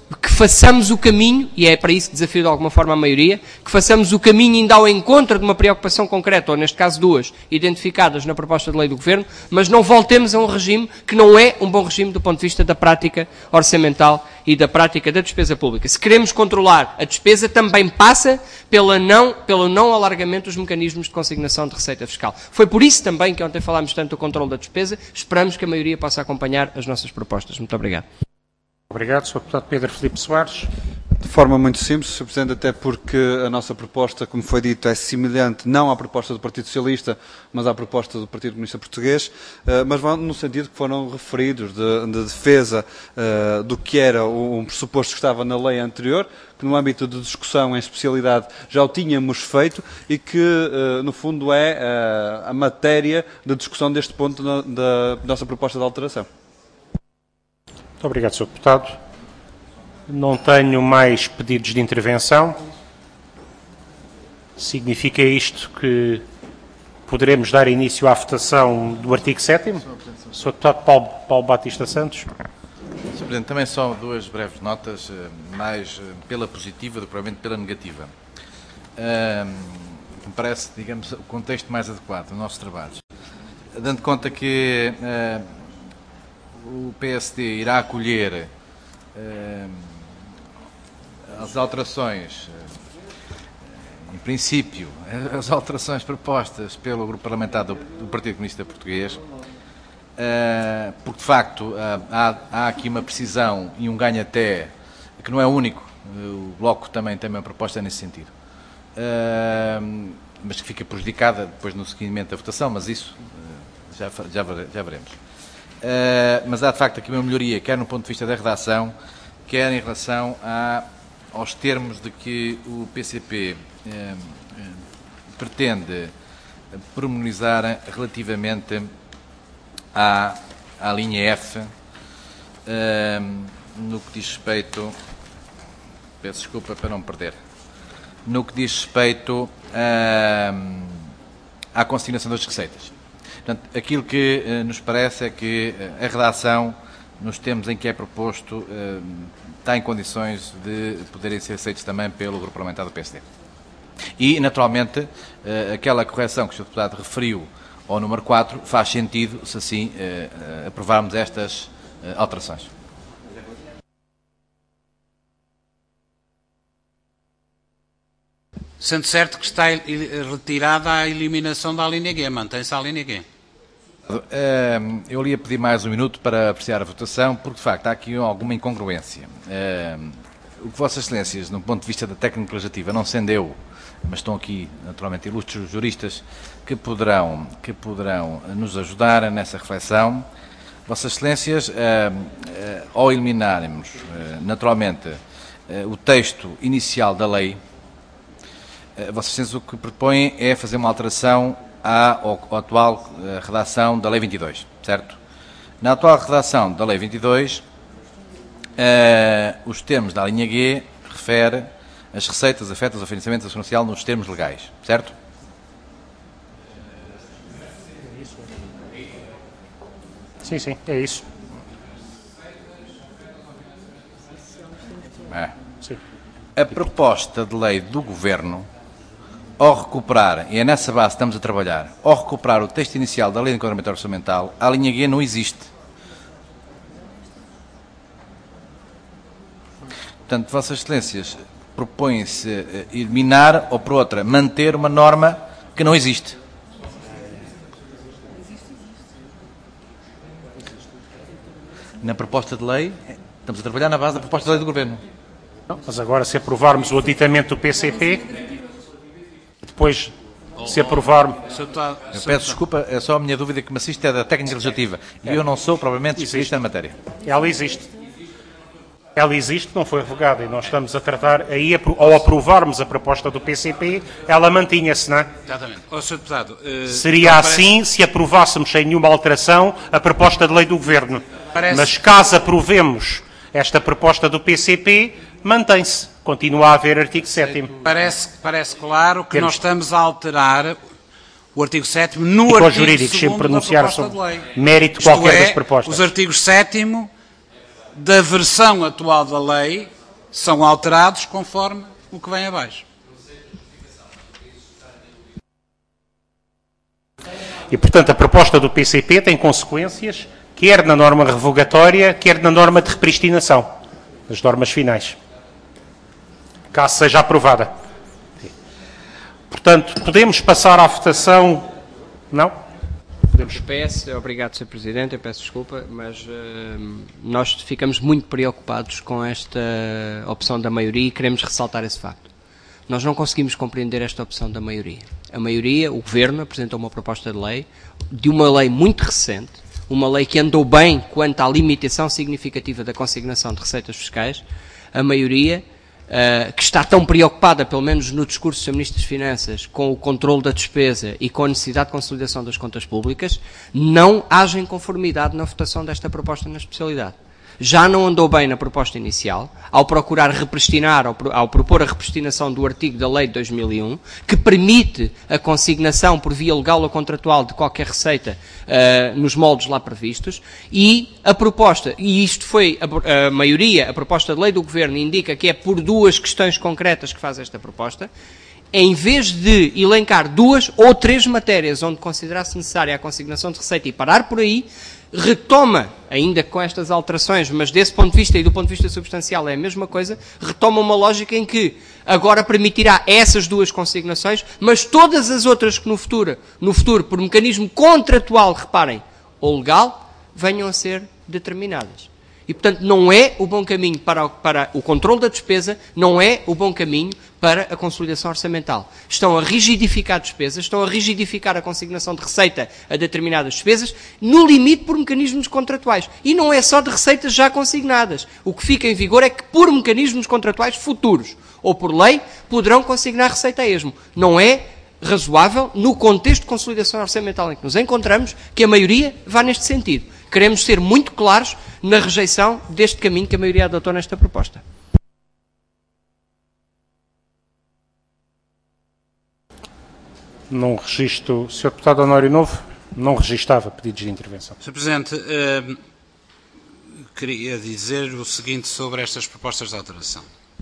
que façamos o caminho, e é para isso que desafio de alguma forma a maioria, que façamos o caminho ainda ao encontro de uma preocupação concreta, ou neste caso duas, identificadas na proposta de lei do Governo, mas não voltemos a um regime que não é um bom regime do ponto de vista da prática orçamental e da prática da despesa pública. Se queremos controlar a despesa, também passa pela não, pelo não alargamento dos mecanismos de consignação de receita fiscal. Foi por isso também que ontem falámos tanto do controle da despesa. Esperamos que a maioria possa acompanhar as nossas propostas. Muito obrigado. Obrigado, senhor Deputado Pedro Filipe Soares. De forma muito simples, senhor Presidente, até porque a nossa proposta, como foi dito, é semelhante não à proposta do Partido Socialista, mas à proposta do Partido Comunista Português, mas vão no sentido que foram referidos de, de defesa uh, do que era um pressuposto que estava na lei anterior, que no âmbito de discussão em especialidade já o tínhamos feito e que, uh, no fundo, é uh, a matéria de discussão deste ponto na, da nossa proposta de alteração. Muito obrigado, senhor Deputado. Não tenho mais pedidos de intervenção. Significa isto que poderemos dar início à votação do artigo sétimo? senhor Deputado Paulo, Paulo Batista Santos. senhor Presidente, também só duas breves notas, mais pela positiva do que provavelmente pela negativa. Me parece, digamos, o contexto mais adequado dos nossos trabalhos. Dando conta que o P S D irá acolher uh, as alterações, uh, em princípio, as alterações propostas pelo Grupo Parlamentar do, do Partido Comunista Português, uh, porque de facto uh, há, há aqui uma precisão e um ganho até, que não é único, o Bloco também tem uma proposta nesse sentido, uh, mas que fica prejudicada depois no seguimento da votação, mas isso uh, já, já, já veremos. Uh, mas há de facto aqui uma melhoria, quer no ponto de vista da redação, quer em relação a, aos termos de que o P C P uh, uh, pretende pormenorizar relativamente à, à linha F, uh, no que diz respeito, peço desculpa para não me perder, no que diz respeito uh, à consignação das receitas. Portanto, aquilo que uh, nos parece é que uh, a redação, nos termos em que é proposto, uh, está em condições de poderem ser aceitos também pelo Grupo Parlamentar do P S D. E, naturalmente, uh, aquela correção que o senhor Deputado referiu ao número quatro faz sentido se assim uh, uh, aprovarmos estas uh, alterações. Sendo certo que está retirada a eliminação da linha G, mantém-se a linha G. Eu lhe ia pedir mais um minuto para apreciar a votação, porque de facto há aqui alguma incongruência. O que Vossas Excelências, no ponto de vista da técnica legislativa, não sendo eu, mas estão aqui naturalmente ilustres juristas que poderão, que poderão nos ajudar nessa reflexão. Vossas Excelências, ao eliminarmos naturalmente o texto inicial da lei, Vossas Excelências o que propõem é fazer uma alteração à, à atual uh, redação da Lei vinte e dois, certo? Na atual redação da Lei vinte e dois, uh, os termos da linha G refere as receitas afetas ao financiamento da Segurança Social nos termos legais, certo? Sim, sim, é isso. É. Sim. A proposta de lei do Governo, ao recuperar, e é nessa base que estamos a trabalhar, ao recuperar o texto inicial da Lei de Enquadramento Orçamental, a linha G não existe. Portanto, Vossas Excelências propõem-se eliminar, ou por outra, manter uma norma que não existe. Na proposta de lei, estamos a trabalhar na base da proposta de lei do Governo. Não, mas agora, se aprovarmos o aditamento do P C P... Depois, se aprovarmos... Eu peço desculpa, é só a minha dúvida que me assiste é da técnica legislativa. E eu não sou, provavelmente, especialista na matéria. Ela existe. Ela existe, não foi revogada. E nós estamos a tratar, aí, ao aprovarmos a proposta do P C P, ela mantinha-se, não é? Exatamente. Oh, senhor Deputado, uh, Seria assim parece... se aprovássemos sem nenhuma alteração a proposta de lei do Governo. Parece... Mas caso aprovemos esta proposta do P C P, mantém-se. Continua a haver artigo sétimo. Parece, parece claro que Temos... nós estamos a alterar o artigo sétimo no e artigo jurídicos, segundo pronunciar da proposta sobre de lei. Mérito Isto qualquer é, das propostas. Os artigos sétimo da versão atual da lei são alterados conforme o que vem abaixo. E, portanto, a proposta do P C P tem consequências, quer na norma revogatória, quer na norma de repristinação, nas normas finais, caso seja aprovada. Portanto, podemos passar à votação? Não? Podemos. O P S, obrigado, senhor Presidente, eu peço desculpa, mas uh, nós ficamos muito preocupados com esta opção da maioria e queremos ressaltar esse facto. Nós não conseguimos compreender esta opção da maioria. A maioria, o Governo, apresentou uma proposta de lei, de uma lei muito recente, uma lei que andou bem quanto à limitação significativa da consignação de receitas fiscais. A maioria, uh, que está tão preocupada, pelo menos no discurso do senhor Ministro das Finanças, com o controle da despesa e com a necessidade de consolidação das contas públicas, não age em conformidade na votação desta proposta na especialidade. Já não andou bem na proposta inicial, ao procurar repristinar, ao, ao propor a repristinação do artigo da Lei de dois mil e um, que permite a consignação por via legal ou contratual de qualquer receita uh, nos moldes lá previstos, e a proposta, e isto foi a, a maioria, a proposta de lei do Governo indica que é por duas questões concretas que faz esta proposta, em vez de elencar duas ou três matérias onde considerasse necessária a consignação de receita e parar por aí, retoma, ainda com estas alterações, mas desse ponto de vista e do ponto de vista substancial é a mesma coisa, retoma uma lógica em que agora permitirá essas duas consignações, mas todas as outras que no futuro, no futuro, por mecanismo contratual, reparem, ou legal, venham a ser determinadas. E, portanto, não é o bom caminho para o, para o controle da despesa, não é o bom caminho para a consolidação orçamental. Estão a rigidificar despesas, estão a rigidificar a consignação de receita a determinadas despesas, no limite por mecanismos contratuais. E não é só de receitas já consignadas. O que fica em vigor é que, por mecanismos contratuais futuros, ou por lei, poderão consignar receita a esmo. Não é razoável, no contexto de consolidação orçamental em que nos encontramos, que a maioria vá neste sentido. Queremos ser muito claros na rejeição deste caminho que a maioria adotou nesta proposta. Não registro. senhor Deputado Honório Novo, não registava pedidos de intervenção. senhor Presidente, eh, queria dizer o seguinte sobre estas propostas de alteração.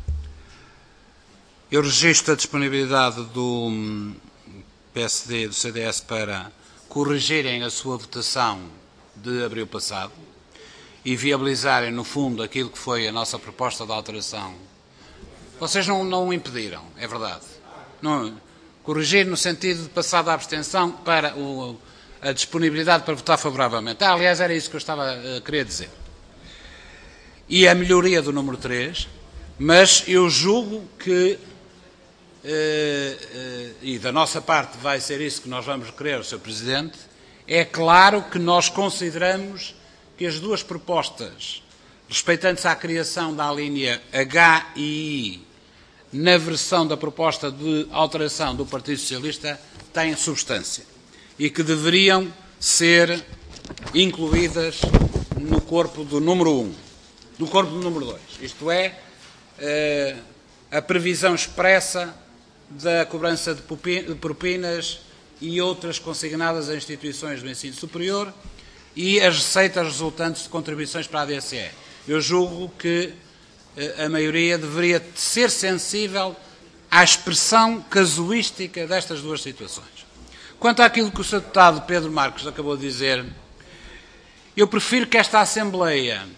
Eu registro a disponibilidade do P S D e do C D S para corrigirem a sua votação de abril passado e viabilizarem, no fundo, aquilo que foi a nossa proposta de alteração. Vocês não, não o impediram, é verdade. Não, corrigir no sentido de passar da abstenção para o, a disponibilidade para votar favoravelmente. Ah, aliás, era isso que eu estava a querer dizer. E a melhoria do número três, mas eu julgo que, eh, eh, e da nossa parte vai ser isso que nós vamos requerer, senhor Presidente, é claro que nós consideramos que as duas propostas respeitantes à criação da linha H e I na versão da proposta de alteração do Partido Socialista têm substância e que deveriam ser incluídas no corpo do número um, do corpo do número dois. Isto é, a previsão expressa da cobrança de propinas e outras consignadas a instituições do ensino superior e as receitas resultantes de contribuições para a A D S E. Eu julgo que a maioria deveria ser sensível à expressão casuística destas duas situações. Quanto àquilo que o senhor Deputado Pedro Marques acabou de dizer, eu prefiro que esta Assembleia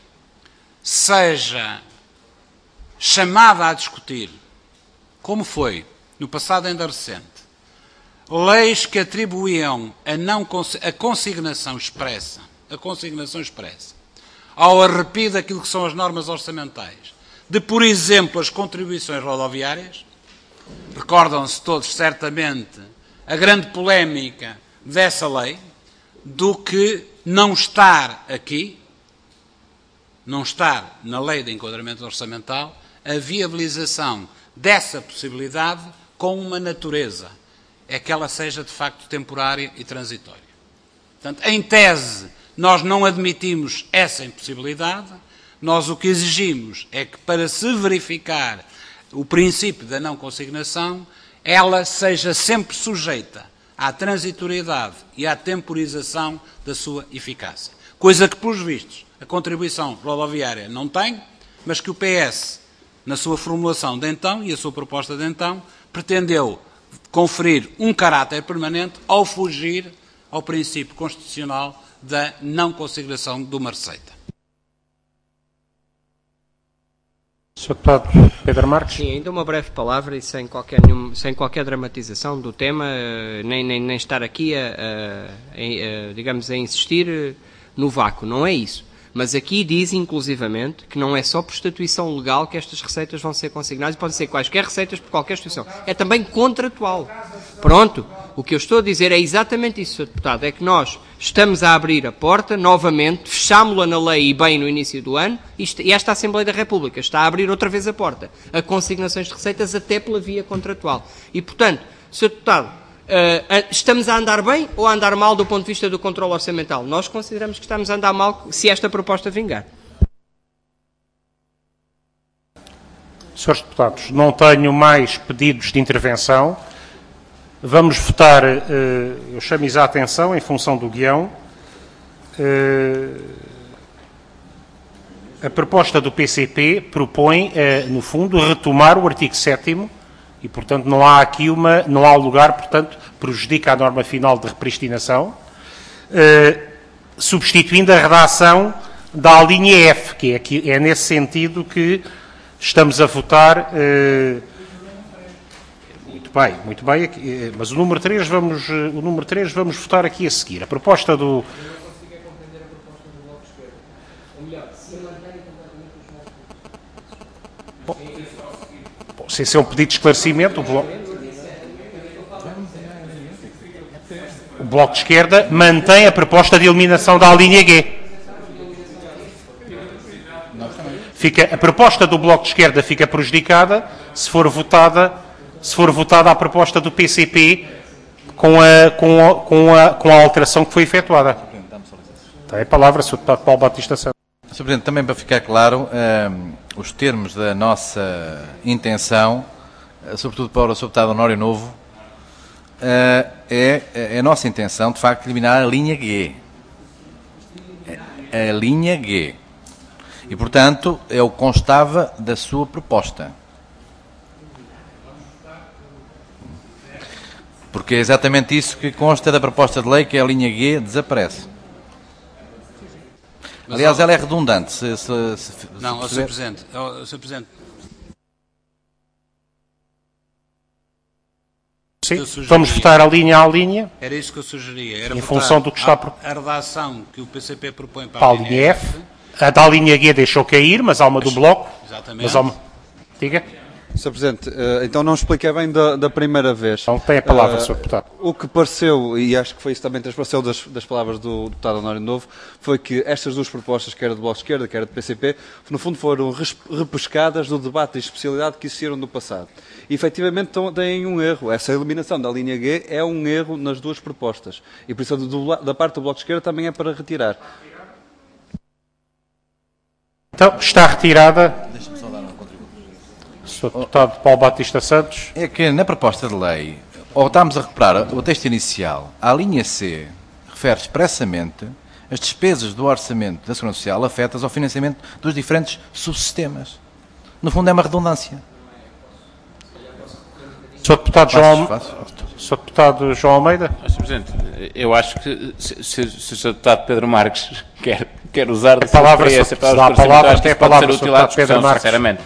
seja chamada a discutir, como foi no passado ainda recente, leis que atribuíam a, não, a consignação expressa, a consignação expressa, ao arrepio daquilo que são as normas orçamentais, de, por exemplo, as contribuições rodoviárias. Recordam-se todos, certamente, a grande polémica dessa lei, do que não estar aqui, não estar na lei de enquadramento orçamental, a viabilização dessa possibilidade com uma natureza, é que ela seja, de facto, temporária e transitória. Portanto, em tese, nós não admitimos essa impossibilidade. Nós o que exigimos é que, para se verificar o princípio da não consignação, ela seja sempre sujeita à transitoriedade e à temporização da sua eficácia. Coisa que, pelos vistos, a contribuição rodoviária não tem, mas que o P S, na sua formulação de então e a sua proposta de então, pretendeu conferir um caráter permanente ao fugir ao princípio constitucional da não consignação de uma receita. senhor Deputado Pedro Marques. Sim, ainda uma breve palavra e sem qualquer, nenhum, sem qualquer dramatização do tema, nem, nem, nem estar aqui a, a, a, digamos, a insistir no vácuo, não é isso. Mas aqui diz, inclusivamente, que não é só por estatuição legal que estas receitas vão ser consignadas, podem ser quaisquer receitas por qualquer instituição. É também contratual. Pronto. O que eu estou a dizer é exatamente isso, senhor Deputado, é que nós estamos a abrir a porta, novamente, fechámo-la na lei e bem no início do ano, e esta Assembleia da República está a abrir outra vez a porta a consignações de receitas até pela via contratual. E, portanto, senhor Deputado, Uh, estamos a andar bem ou a andar mal do ponto de vista do controle orçamental? Nós consideramos que estamos a andar mal se esta proposta vingar. senhores Deputados, não tenho mais pedidos de intervenção. Vamos votar, uh, eu chamo-lhes a atenção, em função do guião, uh, a proposta do P C P propõe, uh, no fundo, retomar o artigo sétimo e, portanto, não há aqui uma, não há lugar, portanto, prejudica a norma final de repristinação, eh, substituindo a redação da linha F, que é, que é nesse sentido que estamos a votar. Eh, muito bem, muito bem, aqui, mas o número três vamos, o número três vamos votar aqui a seguir. A proposta do... Se esse é um pedido de esclarecimento, o Bloco, o Bloco de Esquerda mantém a proposta de eliminação da linha G. Fica, a proposta do Bloco de Esquerda fica prejudicada se for votada, se for votada a proposta do P C P com a, com a, com a, com a alteração que foi efetuada. Tem a palavra, senhor Deputado Paulo Batista Santos. senhor Presidente, também para ficar claro, um, os termos da nossa intenção, sobretudo para o senhor Deputado Honório Novo, uh, é, é a nossa intenção, de facto, eliminar a linha G. A linha G. E, portanto, é o que constava da sua proposta. Porque é exatamente isso que consta da proposta de lei, que é a linha G desaparece. Mas, aliás, ela é redundante. Se, se, se, não, se senhor Presidente, oh, senhor Presidente. Sim, vamos votar a linha a linha. Era isso que eu sugeria. Era em função do que está... A, a redação que o P C P propõe para, para a linha F. F. A da linha G deixou cair, mas há uma do Bloco. Exatamente. Mas há uma... Diga. senhor Presidente, então não expliquei bem da, da primeira vez. Então tem a palavra, uh, senhor Deputado. O que pareceu, e acho que foi isso também transpareceu das, das palavras do Deputado Honório Novo, foi que estas duas propostas, quer do Bloco de Esquerda, quer do P C P, no fundo foram repescadas do debate de especialidade que existiram no passado. E efetivamente têm um erro. Essa eliminação da linha G é um erro nas duas propostas. E por isso do, da parte do Bloco de Esquerda também é para retirar. Então, está retirada. Deixa-me só dar um contributo. senhor Deputado Paulo Batista Santos. É que na proposta de lei, ou estamos a recuperar o texto inicial, a linha C refere expressamente as despesas do orçamento da Segurança Social afetas ao financiamento dos diferentes subsistemas. No fundo é uma redundância. senhor Deputado João, senhor Deputado João Almeida. senhor Presidente, eu acho que se, se, se o senhor Deputado Pedro Marques quer, quer usar a palavra, essa para a palavra, acho que pode palavra, ser útil à discussão, Pedro Marques. sinceramente.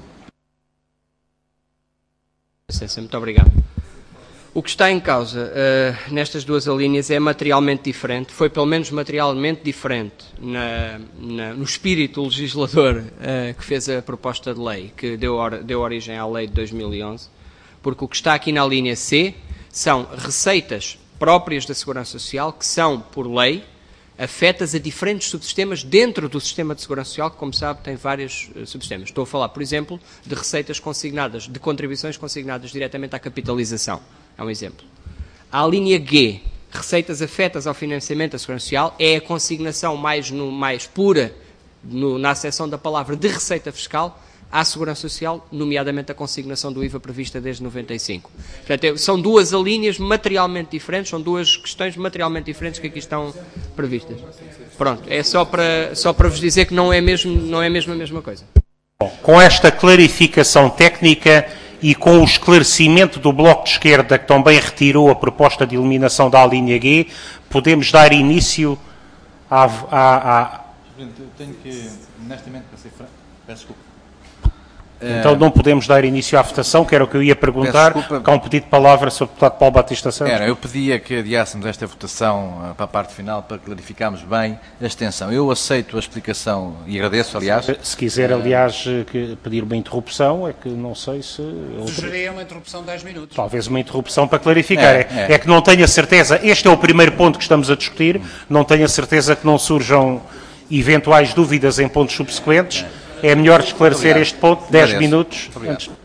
Muito obrigado. O que está em causa uh, nestas duas alíneas é materialmente diferente, foi pelo menos materialmente diferente na, na, no espírito legislador uh, que fez a proposta de lei, que deu, or, deu origem à lei de dois mil e onze, porque o que está aqui na linha C são receitas próprias da Segurança Social que são, por lei, afetas a diferentes subsistemas dentro do sistema de segurança social, que, como sabe, tem vários uh, subsistemas. Estou a falar, por exemplo, de receitas consignadas, de contribuições consignadas diretamente à capitalização. É um exemplo. A linha G, receitas afetas ao financiamento da segurança social, é a consignação mais, no, mais pura, no, na acessão da palavra, de receita fiscal à segurança social, nomeadamente a consignação do I V A prevista desde noventa e cinco. Portanto, são duas alíneas materialmente diferentes, são duas questões materialmente diferentes que aqui estão previstas. Pronto, é só para, só para vos dizer que não é mesmo, não é mesmo a mesma coisa. Com esta clarificação técnica e com o esclarecimento do Bloco de Esquerda, que também retirou a proposta de eliminação da linha G, podemos dar início à... à, à... Presidente, eu tenho que, honestamente, para ser franco, peço desculpa. Então não podemos dar início à votação, que era o que eu ia perguntar, porque há um pedido de palavra sobre o deputado Paulo Batista Santos. Era, eu pedia que adiássemos esta votação uh, para a parte final, para clarificarmos bem a extensão. Eu aceito a explicação e agradeço, aliás. Se quiser, aliás, que pedir uma interrupção, é que não sei se... Sugeria uma interrupção de dez minutos. Talvez uma interrupção para clarificar. É, é, é. é que não tenho a certeza, este é o primeiro ponto que estamos a discutir, não tenho a certeza que não surjam eventuais dúvidas em pontos subsequentes. É melhor esclarecer este ponto, dez minutos. Antes.